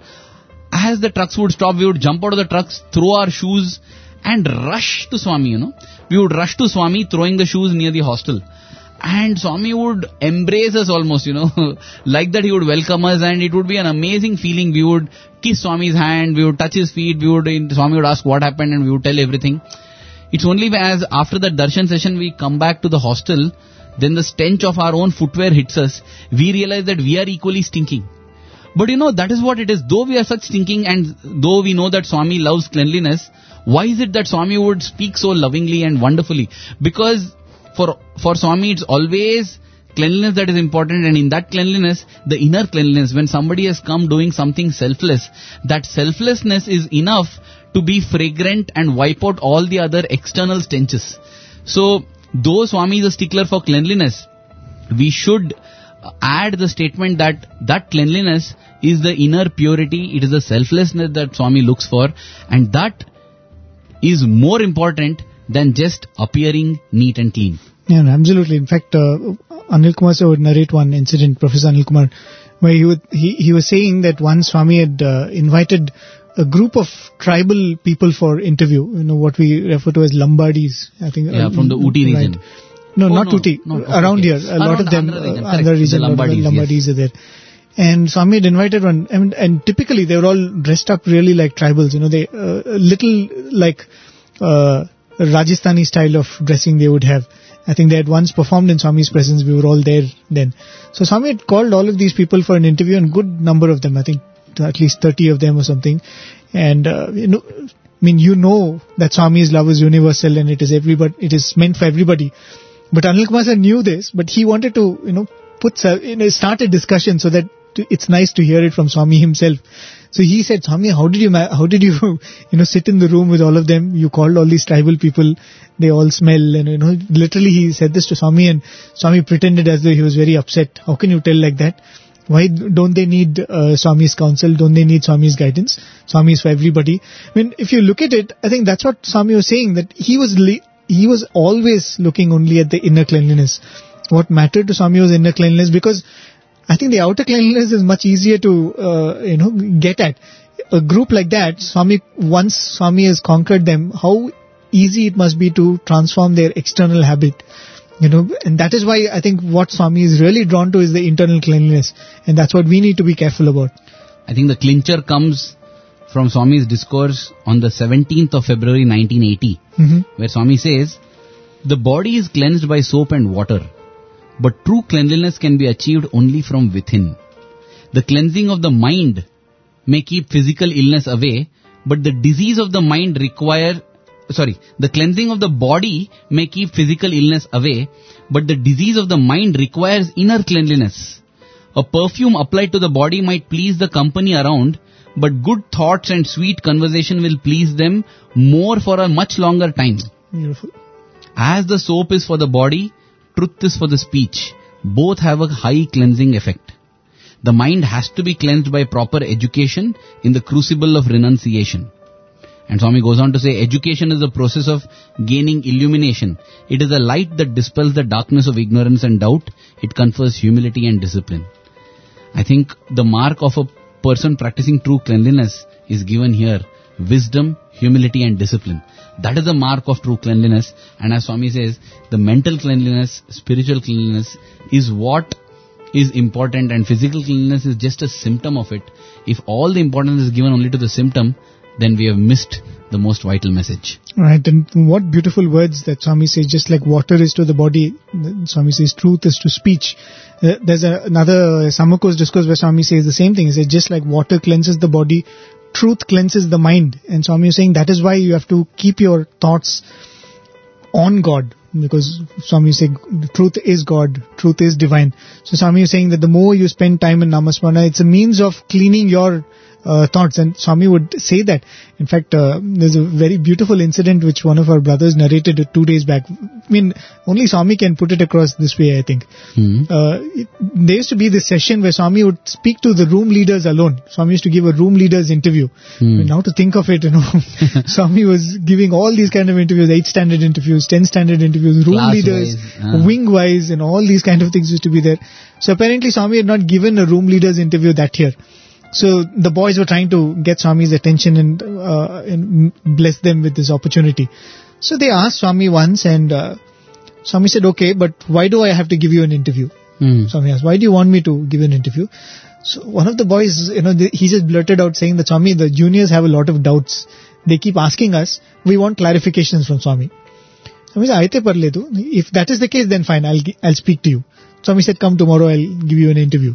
as the trucks would stop, we would jump out of the trucks, throw our shoes and rush to Swami, you know. We would rush to Swami throwing the shoes near the hostel. And Swami would embrace us almost, you know, like that he would welcome us, and it would be an amazing feeling. We would kiss Swami's hand, we would touch his feet, we would, Swami would ask what happened and we would tell everything. It's only as after the darshan session we come back to the hostel, then the stench of our own footwear hits us. We realize that we are equally stinking. But you know, that is what it is. Though we are such stinking and though we know that Swami loves cleanliness, why is it that Swami would speak so lovingly and wonderfully? Because For for Swami, it's always cleanliness that is important, and in that cleanliness, the inner cleanliness, when somebody has come doing something selfless, that selflessness is enough to be fragrant and wipe out all the other external stenches. So, though Swami is a stickler for cleanliness, we should add the statement that that cleanliness is the inner purity, it is the selflessness that Swami looks for, and that is more important than just appearing neat and clean. Yeah, no, absolutely. In fact, uh, Anil Kumar sir would narrate one incident, Professor Anil Kumar, where he would, he, he was saying that once Swami had uh, invited a group of tribal people for interview, you know, what we refer to as Lambadis, I think. Yeah, uh, from the Ooty right. region. No, Oh, not no, Ooty. no, okay, Around okay. here, a Around lot of them, Andhra region, uh, correct. Andhra region, The lot of Lambadis, Lambadis yes. are there. And Swami had invited one, and, and typically they were all dressed up really like tribals, you know, they, uh, little like, uh, Rajasthani style of dressing they would have. I think they had once performed in Swami's presence. We were all there then. So Swami had called all of these people for an interview, and good number of them, I think at least thirty of them or something. And, uh, you know, I mean, you know that Swami's love is universal and it is everybody, it is meant for everybody. But Anil Kumar sir knew this, but he wanted to, you know, put, you know, start a discussion so that it's nice to hear it from Swami himself. So he said, Swami, how did you, ma- how did you, you know, sit in the room with all of them? You called all these tribal people, they all smell, and you know, literally he said this to Swami, and Swami pretended as though he was very upset. How can you tell like that? Why don't they need uh, Swami's counsel? Don't they need Swami's guidance? Swami is for everybody. I mean, if you look at it, I think that's what Swami was saying, that he was li- he was always looking only at the inner cleanliness. What mattered to Swami was inner cleanliness, because I think the outer cleanliness is much easier to, uh, you know, get at. A group like that, Swami, once Swami has conquered them, how easy it must be to transform their external habit. You know, and that is why I think what Swami is really drawn to is the internal cleanliness. And that's what we need to be careful about. I think the clincher comes from Swami's discourse on the seventeenth of February nineteen eighty, Mm-hmm. where Swami says, "The body is cleansed by soap and water, but true cleanliness can be achieved only from within. The cleansing of the mind may keep physical illness away, but the disease of the mind require, sorry, the cleansing of the body may keep physical illness away, but the disease of the mind requires inner cleanliness. A perfume applied to the body might please the company around, but good thoughts and sweet conversation will please them more for a much longer time. Beautiful. As the soap is for the body, truth is for the speech. Both have a high cleansing effect. The mind has to be cleansed by proper education in the crucible of renunciation. And Swami goes on to say, education is the process of gaining illumination. It is a light that dispels the darkness of ignorance and doubt. It confers humility and discipline. I think the mark of a person practicing true cleanliness is given here. Wisdom, humility and discipline. That is the mark of true cleanliness. And as Swami says, the mental cleanliness, spiritual cleanliness is what is important, and physical cleanliness is just a symptom of it. If all the importance is given only to the symptom, then we have missed the most vital message. Right, and what beautiful words that Swami says, just like water is to the body, Swami says truth is to speech. Uh, there's a, another Samako's discourse where Swami says the same thing. He says just like water cleanses the body, truth cleanses the mind. And Swami is saying that is why you have to keep your thoughts on God, because Swami is saying the truth is God, truth is divine. So Swami is saying that the more you spend time in Namasmana, it's a means of cleaning your uh, thoughts, and Swami would say that. In fact, uh, there's a very beautiful incident which one of our brothers narrated two days back. I mean, only Swami can put it across this way, I think. Hmm. Uh, it, there used to be this session where Swami would speak to the room leaders alone. Swami used to give a room leaders interview. Hmm. I mean, now to think of it, you know, Swami was giving all these kind of interviews, eight standard interviews, ten standard interviews, room Class leaders, wise, uh. wing wise, and all these kind of things used to be there. So apparently Swami had not given a room leaders interview that year. So the boys were trying to get Swami's attention and, uh, and bless them with this opportunity. So they asked Swami once, and uh, Swami said, okay, but why do I have to give you an interview? Hmm. Swami asked, why do you want me to give you an interview? So one of the boys, you know, the, he just blurted out saying that, Swami, the juniors have a lot of doubts. They keep asking us, we want clarifications from Swami. Swami said, Aite par le do. If that is the case, then fine, I'll, I'll speak to you. Swami said, come tomorrow, I'll give you an interview.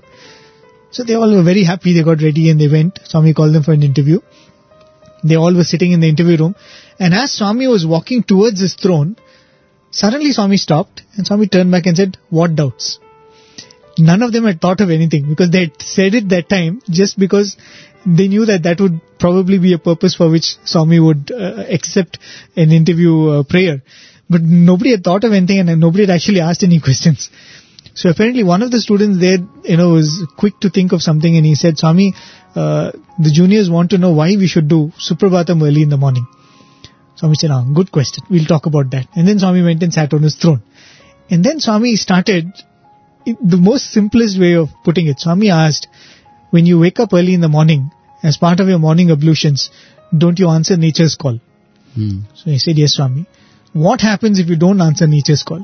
So they all were very happy. They got ready and they went. Swami called them for an interview. They all were sitting in the interview room. And as Swami was walking towards his throne, suddenly Swami stopped and Swami turned back and said, what doubts? None of them had thought of anything, because they had said it that time just because they knew that that would probably be a purpose for which Swami would uh, accept an interview uh, prayer. But nobody had thought of anything, and nobody had actually asked any questions. So apparently one of the students there, you know, was quick to think of something, and he said, Swami, uh, the juniors want to know why we should do Suprabhatam early in the morning. Swami said, ah, good question. We'll talk about that. And then Swami went and sat on his throne. And then Swami started, the most simplest way of putting it, Swami asked, when you wake up early in the morning, as part of your morning ablutions, don't you answer nature's call? Hmm. So he said, yes, Swami. What happens if you don't answer nature's call?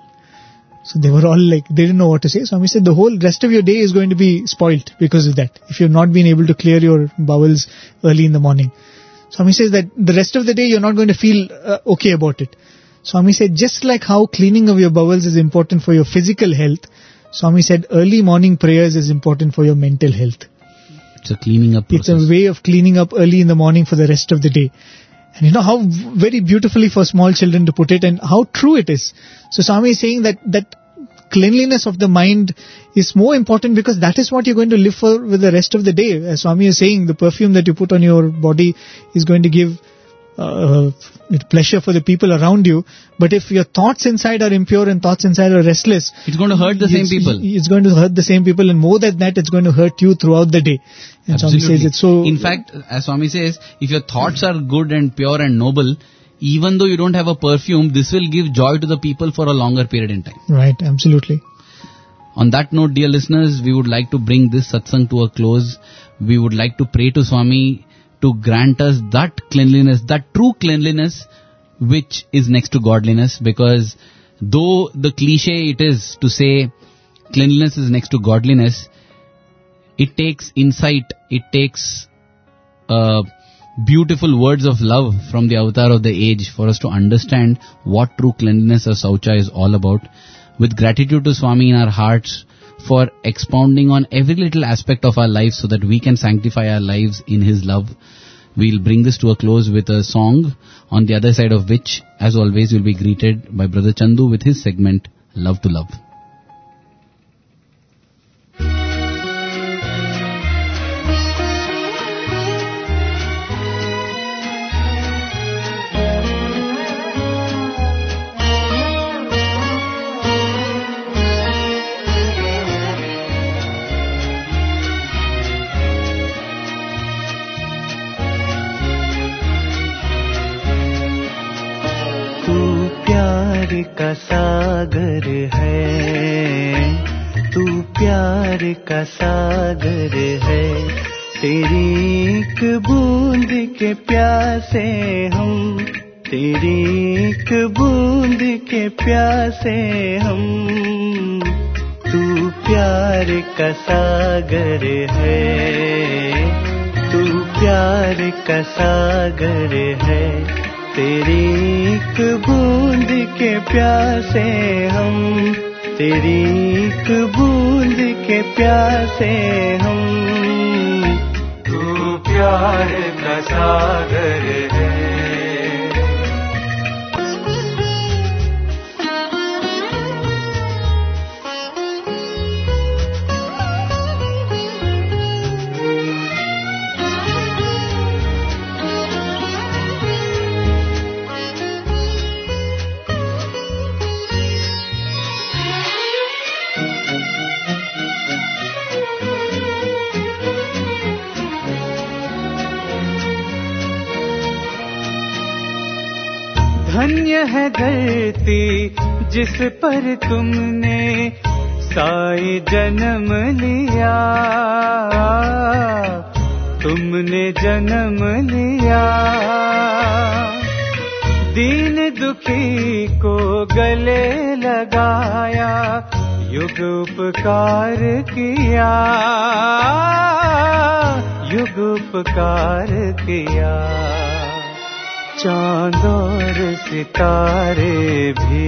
So they were all like, they didn't know what to say. Swami said, the whole rest of your day is going to be spoilt because of that, if you've not been able to clear your bowels early in the morning. Swami says that the rest of the day you're not going to feel uh, okay about it. Swami said, just like how cleaning of your bowels is important for your physical health, Swami said early morning prayers is important for your mental health. It's a cleaning up process. It's a way of cleaning up early in the morning for the rest of the day. And you know how very beautifully for small children to put it, and how true it is. So Swami is saying that that cleanliness of the mind is more important, because that is what you're going to live for with the rest of the day. As Swami is saying, the perfume that you put on your body is going to give uh, pleasure for the people around you. But if your thoughts inside are impure and thoughts inside are restless, It's going to hurt the same people. It's going to hurt the same people, and more than that, it's going to hurt you throughout the day. And Swami Absolutely. says it's so. In fact, as Swami says, if your thoughts are good and pure and noble, even though you don't have a perfume, this will give joy to the people for a longer period in time. Right, absolutely. On that note, dear listeners, we would like to bring this satsang to a close. We would like to pray to Swami to grant us that cleanliness, that true cleanliness which is next to godliness, because though the cliche it is to say cleanliness is next to godliness, it takes insight, it takes uh, beautiful words of love from the avatar of the age for us to understand what true cleanliness or saucha is all about. With gratitude to Swami in our hearts for expounding on every little aspect of our lives so that we can sanctify our lives in His love, we'll bring this to a close with a song, on the other side of which, as always, we'll be greeted by Brother Chandu with his segment, Love to Love. प्यार का सागर है, तू प्यार का सागर है। तेरी एक बूंद के प्यासे हम, तेरी एक बूंद के प्यासे हम। तू प्यार का सागर है, तू प्यार का सागर है। तेरी एक बूंद के प्यासे हम, तेरी एक बूंद के प्यासे हम। तू प्यार का सागर है। धन्य है धरती जिस पर तुमने साई जन्म लिया, तुमने जन्म लिया। दीन दुखी को गले लगाया, युग उपकार किया, युग उपकार किया। चांद और सितारे भी,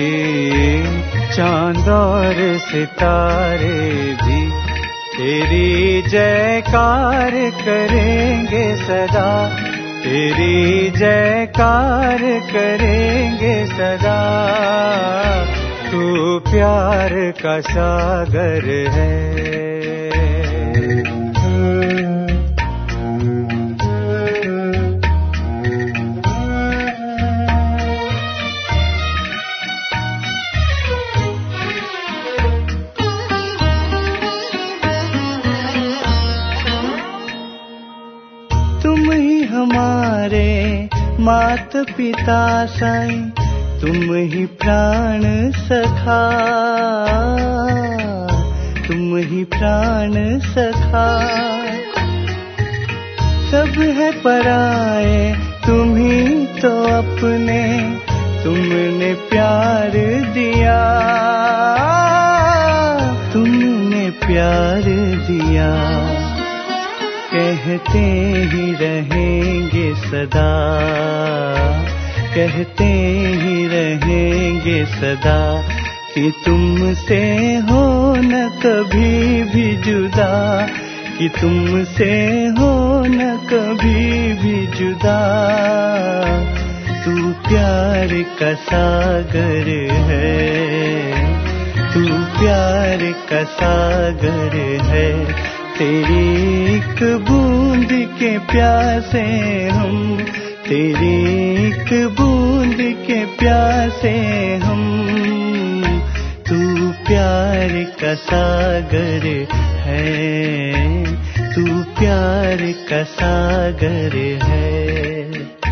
चांद और सितारे भी तेरी जयकार करेंगे सदा, तेरी जयकार करेंगे सदा। तू प्यार का सागर है। हमारे मात पिता साईं, तुम ही प्राण सखा, तुम ही प्राण सखा। सब है पराए तुम ही तो अपने, तुमने प्यार दिया, तुमने प्यार दिया। कहते ही रहेंगे सदा, कहते ही रहेंगे सदा कि तुमसे हो न कभी भी जुदा, कि तुमसे हो न कभी भी जुदा। तू प्यार का सागर है, तू प्यार का सागर है। तेरी एक बूंद के प्यासे हम, तेरी एक बूंद के प्यासे हम। तू प्यार का सागर है, तू प्यार का सागर है।